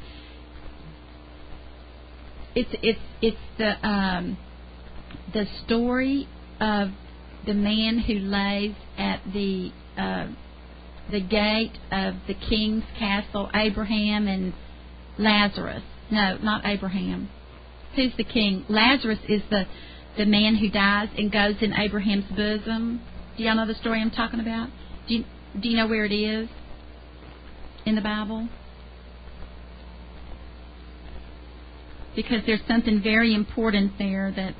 It's it's it's the um, the story of the man who lays at the uh, the gate of the king's castle, Abraham and Lazarus. No, not Abraham. Who's the king? Lazarus is the the man who dies and goes in Abraham's bosom. Do y'all know the story I'm talking about? Do you, do you know where it is in the Bible? Because there's something very important there that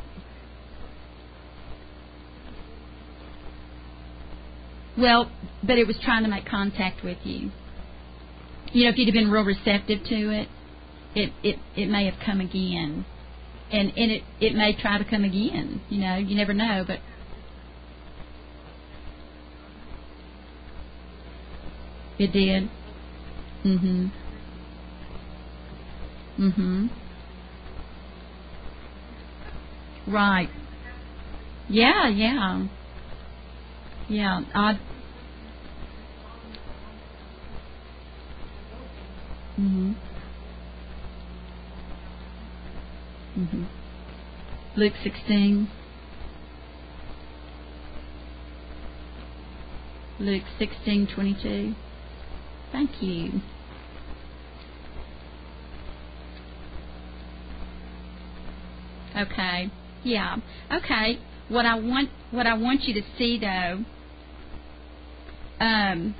well, but it was trying to make contact with you. You know, if you'd have been real receptive to it, it, it, it may have come again. And and it, it may try to come again. You know, you never know, but it did. Mhm. Mhm. Right. Yeah, yeah. Yeah. I Mhm. Mhm. Luke sixteen. Luke sixteen twenty two. Thank you. Okay. Yeah. Okay. What I want what I want you to see though, um,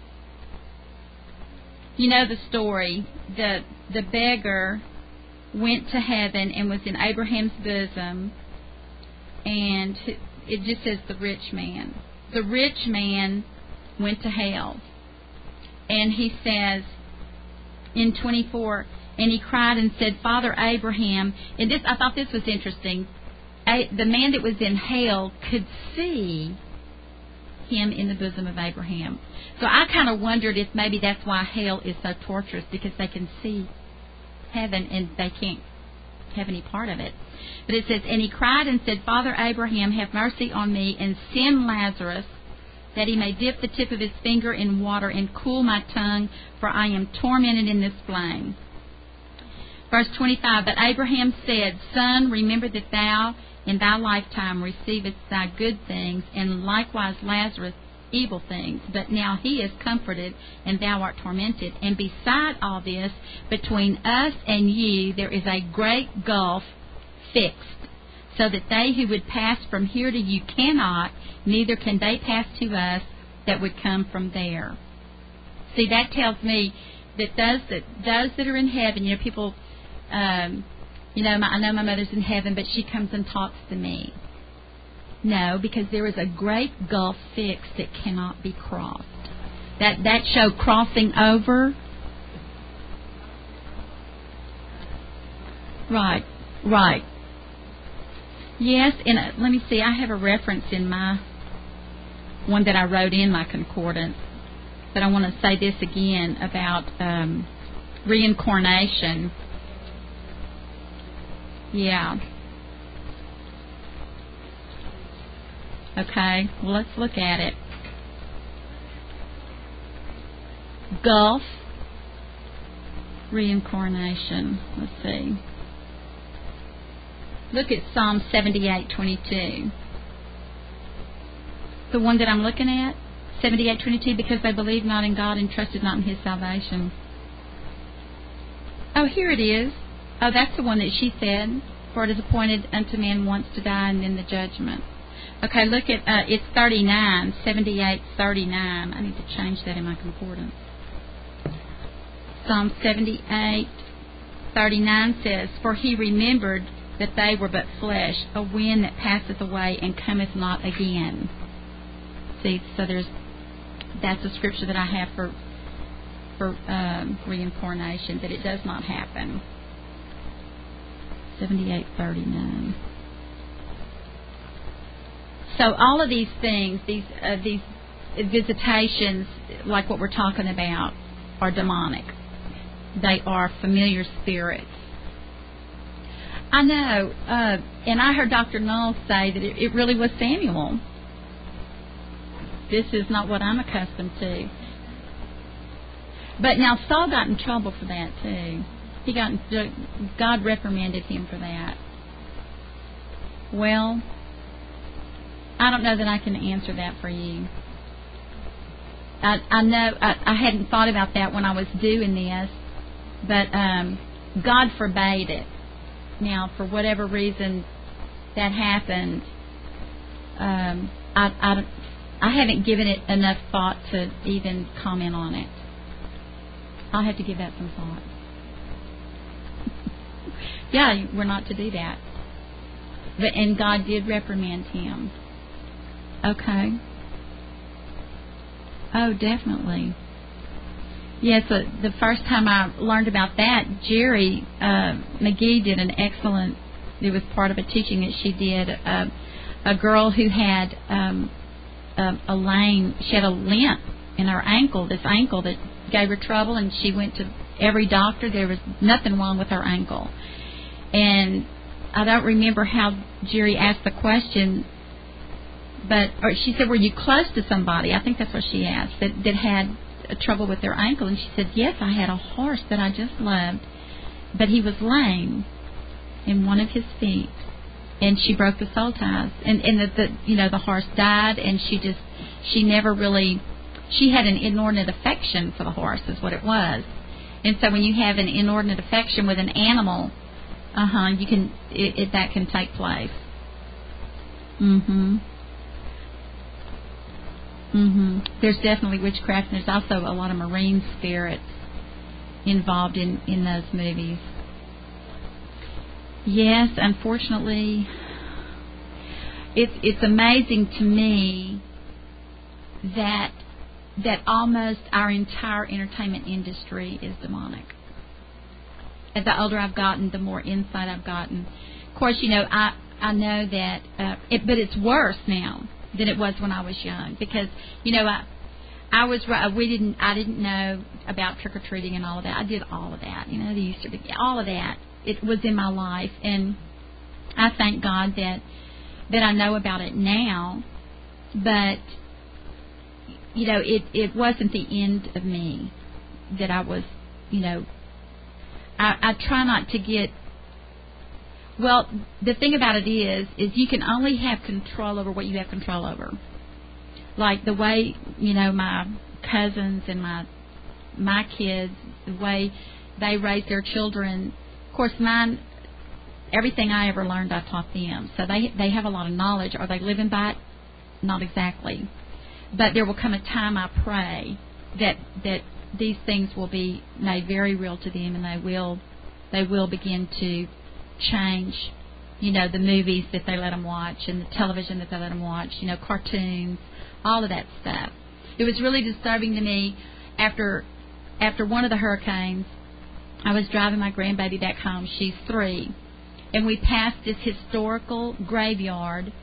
you know the story. The the beggar went to heaven and was in Abraham's bosom, and it just says the rich man. The rich man went to hell. And he says in twenty-four, and he cried and said, Father Abraham, and this I thought this was interesting. A, the man that was in hell could see him in the bosom of Abraham. So I kind of wondered if maybe that's why hell is so torturous, because they can see heaven and they can't have any part of it. But it says, and he cried and said, Father Abraham, have mercy on me, and send Lazarus, that he may dip the tip of his finger in water and cool my tongue, for I am tormented in this flame. Verse twenty-five, but Abraham said, Son, remember that thou in thy lifetime receivest thy good things, and likewise Lazarus evil things. But now he is comforted, and thou art tormented. And beside all this, between us and you there is a great gulf fixed, so that they who would pass from here to you cannot, neither can they pass to us that would come from there. See, that tells me that those that those that are in heaven, you know, people, um, you know, my, I know my mother's in heaven, but she comes and talks to me. No, because there is a great gulf fixed that cannot be crossed. That that show crossing over. Right, right. Yes, and uh, let me see. I have a reference in my one that I wrote in my concordance. But I want to say this again about um, reincarnation. Yeah. Okay, well, let's look at it. Gulf, reincarnation. Let's see. Look at Psalm seventy-eight twenty-two. The one that I'm looking at, seventy-eight twenty-two, because they believed not in God and trusted not in His salvation. Oh, here it is. Oh, that's the one that she said. For it is appointed unto man once to die and then the judgment. Okay, look at, uh, it's thirty-nine, seventy-eight thirty-nine. I need to change that in my concordance. Psalm seventy-eight thirty-nine says, For he remembered that they were but flesh, a wind that passeth away and cometh not again. See, so there's, that's a scripture that I have for, for um, reincarnation, that it does not happen. seventy-eight thirty-nine. So all of these things, these uh, these visitations, like what we're talking about, are demonic. They are familiar spirits. I know, uh, and I heard Doctor Null say that it, it really was Samuel. This is not what I'm accustomed to. But now Saul got in trouble for that too. He got God reprimanded him for that. Well, I don't know that I can answer that for you. I, I know I, I hadn't thought about that when I was doing this, but um, God forbade it. Now, for whatever reason that happened, um, I, I, I haven't given it enough thought to even comment on it. I'll have to give that some thought. Yeah, we're not to do that. But, and God did reprimand him. Okay. Oh, definitely. Yes, uh, the first time I learned about that, Jerry uh, McGee did an excellent, it was part of a teaching that she did, uh, a girl who had um, a, a lame, she had a limp in her ankle, this ankle that gave her trouble, and she went to every doctor. There was nothing wrong with her ankle. And I don't remember how Jerry asked the question, but or she said, were you close to somebody? I think that's what she asked, that, that had trouble with their ankle. And she said, yes, I had a horse that I just loved, but he was lame in one of his feet. And she broke the soul ties. And, and the, the, you know, the horse died, and she just, she never really, she had an inordinate affection for the horse is what it was. And so when you have an inordinate affection with an animal, uh-huh, you can, it, it, that can take place. Mm-hmm. Mm-hmm. There's definitely witchcraft, and there's also a lot of marine spirits involved in, in those movies. Yes, unfortunately, it's it's amazing to me that that almost our entire entertainment industry is demonic. As the older I've gotten, the more insight I've gotten. Of course, you know, I I know that, uh, it, but it's worse now than it was when I was young, because you know I I was we didn't I didn't know about trick or treating and all of that. I did all of that, you know, the Easter, all of that. It was in my life, and I thank God that that I know about it now. But you know, it it wasn't the end of me. That I was, you know, I, I try not to get. Well, the thing about it is, is you can only have control over what you have control over. Like the way, you know, my cousins and my my kids, the way they raise their children. Of course, mine, everything I ever learned, I taught them. So they they have a lot of knowledge. Are they living by it? Not exactly. But there will come a time, I pray, that that these things will be made very real to them, and they will they will begin to change, you know, the movies that they let them watch and the television that they let them watch, you know, cartoons, all of that stuff. It was really disturbing to me after after one of the hurricanes. I was driving my grandbaby back home. She's three. And we passed this historical graveyard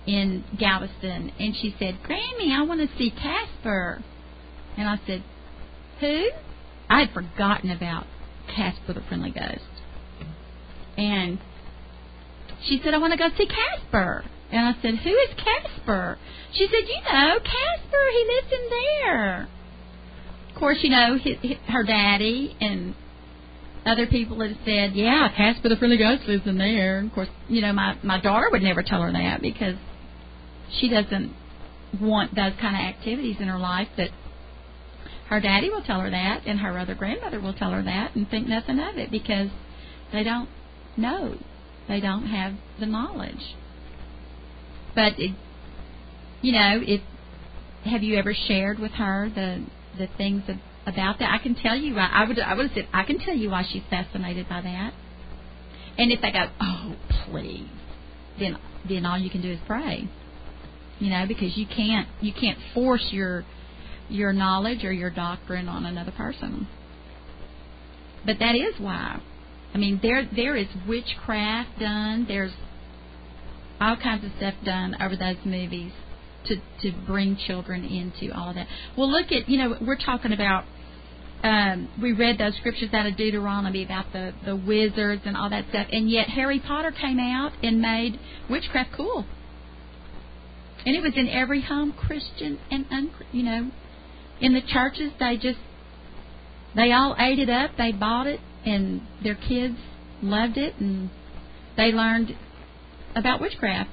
in Galveston, and she said, "Grammy, I want to see Casper." And I said, "Who?" I had forgotten about Casper the Friendly Ghost. And she said, "I want to go see Casper." And I said, "Who is Casper?" She said, "You know, Casper, he lives in there." Of course, you know, his, his, her daddy and other people had said, "Yeah, Casper the Friendly Ghost lives in there." And of course, you know, my, my daughter would never tell her that because she doesn't want those kind of activities in her life, but her daddy will tell her that, and her other grandmother will tell her that, and think nothing of it because they don't know. They don't have the knowledge. But, it, you know, if have you ever shared with her the the things of, about that? I can tell you. I would I would have said I can tell you why she's fascinated by that. And if they go, "Oh, please," then then all you can do is pray. You know, because you can't you can't force your your knowledge or your doctrine on another person. But that is why. I mean, there there is witchcraft done. There's all kinds of stuff done over those movies to to bring children into all of that. Well, look at, you know, we're talking about, um, we read those scriptures out of Deuteronomy about the, the wizards and all that stuff, and yet Harry Potter came out and made witchcraft cool. And it was in every home, Christian and, un, you know, in the churches, they just, they all ate it up, they bought it, and their kids loved it, and they learned about witchcraft.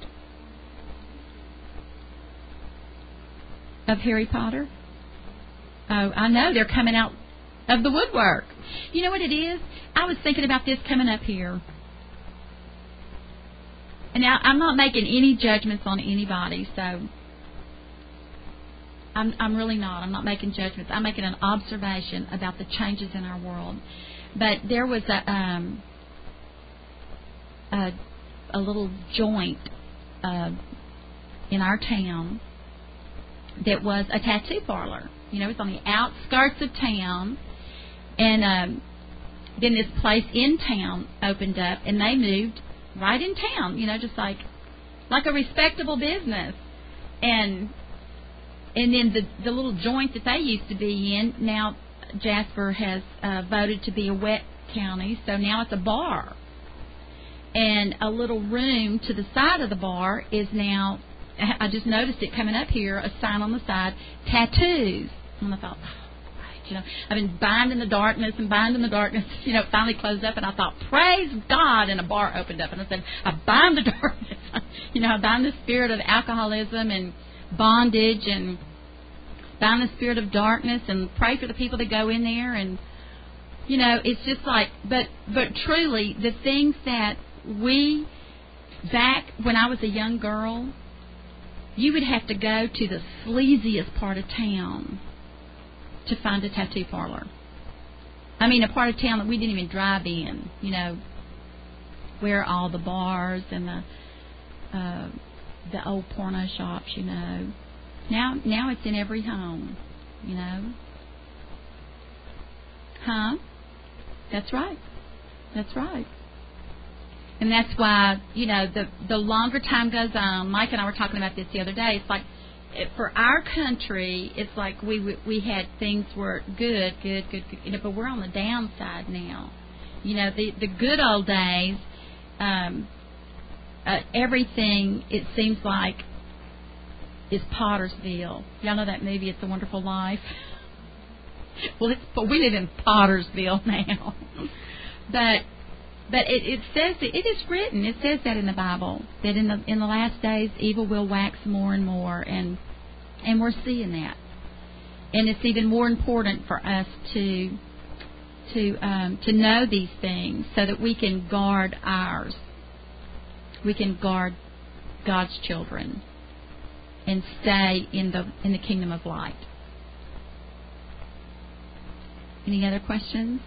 Of Harry Potter? Oh, I know, they're coming out of the woodwork. You know what it is? I was thinking about this coming up here. And now, I'm not making any judgments on anybody, so I'm, I'm really not. I'm not making judgments. I'm making an observation about the changes in our world. But there was a um, a, a little joint uh, in our town that was a tattoo parlor. You know, it's on the outskirts of town. And um, then this place in town opened up, and they moved right in town, you know, just like like a respectable business. And and then the the little joint that they used to be in, now Jasper has uh, voted to be a wet county, so now it's a bar. And a little room to the side of the bar is now, I just noticed it coming up here, a sign on the side, tattoos. And I thought, oh, right, you know, I've been binding the darkness and binding the darkness. You know, it finally closed up, and I thought, praise God, and a bar opened up. And I said, I bind the darkness. You know, I bind the spirit of alcoholism and bondage, and bind the spirit of darkness, and pray for the people that go in there. And, you know, it's just like, but but truly, the things that we, back when I was a young girl, you would have to go to the sleaziest part of town to find a tattoo parlor. I mean, a part of town that we didn't even drive in, you know, where all the bars and the uh, the old porno shops, you know. Now, now it's in every home, you know. Huh? That's right. That's right. And that's why, you know, the the longer time goes on, Mike and I were talking about this the other day, it's like, for our country, it's like we we had things were good, good, good, good, you know, but we're on the downside now. You know, the, the good old days, um, uh, everything, it seems like, is Pottersville. Y'all know that movie, It's a Wonderful Life? Well, it's, but we live in Pottersville now. But but it, it says, that, it is written, it says that in the Bible, that in the in the last days, evil will wax more and more, and and we're seeing that. And it's even more important for us to to um, to know these things so that we can guard ours. We can guard God's children and stay in the in the kingdom of light. Any other questions?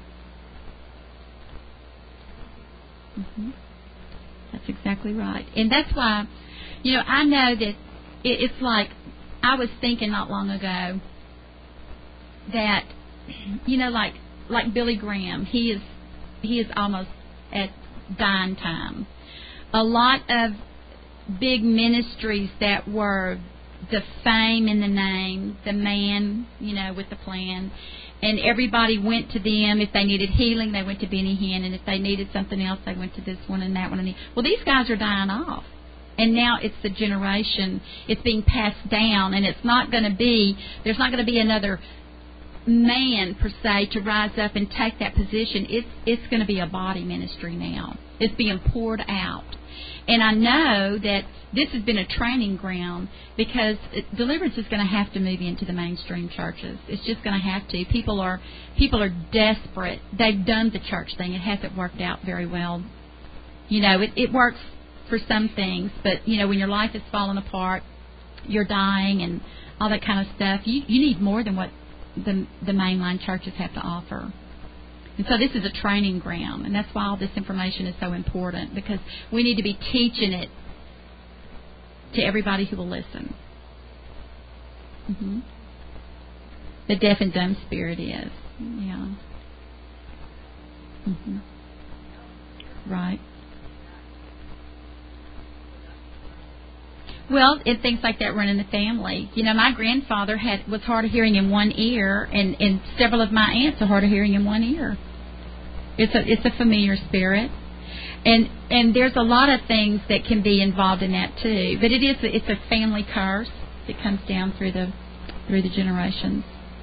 Mm-hmm. That's exactly right. And that's why, you know, I know that it, it's like, I was thinking not long ago that, you know, like like Billy Graham, he is he is almost at dying time. A lot of big ministries that were the fame in the name, the man, you know, with the plan. And everybody went to them. If they needed healing, they went to Benny Hinn. And if they needed something else, they went to this one and that one. And the, well, these guys are dying off. And now it's the generation. It's being passed down. And it's not going to be, there's not going to be another man, per se, to rise up and take that position. It's, it's going to be a body ministry now. It's being poured out. And I know that this has been a training ground because deliverance is going to have to move into the mainstream churches. It's just going to have to. People are people are desperate. They've done the church thing. It hasn't worked out very well. You know, it, it works for some things, but, you know, when your life is falling apart, you're dying and all that kind of stuff, you, you need more than what the, the mainline churches have to offer. And so this is a training ground, and that's why all this information is so important, because we need to be teaching it to everybody who will listen. Mm-hmm. The deaf and dumb spirit is. Yeah. Mm-hmm. Right. Well, it things like that run in the family. You know, my grandfather had was hard of hearing in one ear, and, and several of my aunts are hard of hearing in one ear. It's a it's a familiar spirit, and and there's a lot of things that can be involved in that too. But it is a, it's a family curse that comes down through the through the generations.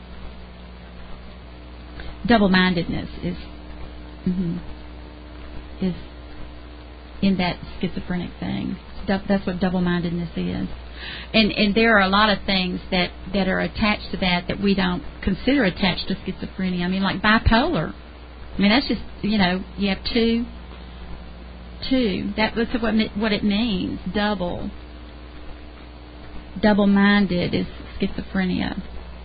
Double-mindedness is mm-hmm, is in that schizophrenic thing. That's what double-mindedness is. And and there are a lot of things that, that are attached to that that we don't consider attached to schizophrenia. I mean, like bipolar. I mean, that's just, you know, you have two, two. That, that's what, what it means, double. Double-minded is schizophrenia.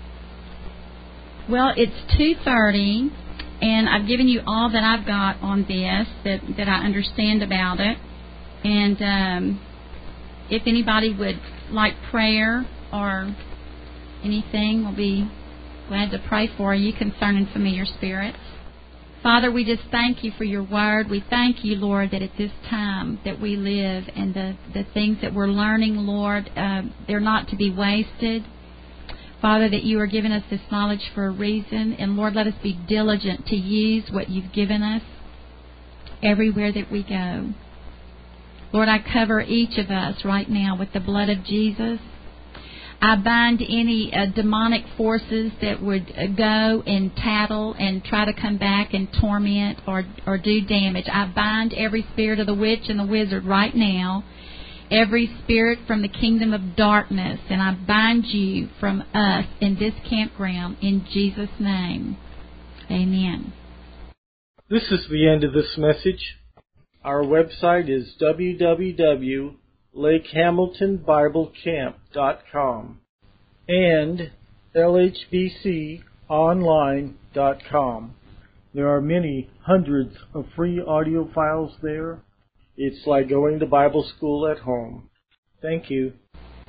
Well, it's two thirty, and I've given you all that I've got on this, that, that I understand about it. And um, if anybody would like prayer or anything, we'll be glad to pray for you concerning familiar spirits. Father, we just thank you for your word. We thank you, Lord, that at this time that we live and the, the things that we're learning, Lord, uh, they're not to be wasted. Father, that you are giving us this knowledge for a reason. And, Lord, let us be diligent to use what you've given us everywhere that we go. Lord, I cover each of us right now with the blood of Jesus. I bind any uh, demonic forces that would uh, go and tattle and try to come back and torment or, or do damage. I bind every spirit of the witch and the wizard right now, every spirit from the kingdom of darkness, and I bind you from us in this campground in Jesus' name. Amen. This is the end of this message. Our website is w w w dot lake hamilton bible camp dot com and l h b c online dot com. There are many hundreds of free audio files there. It's like going to Bible school at home. Thank you.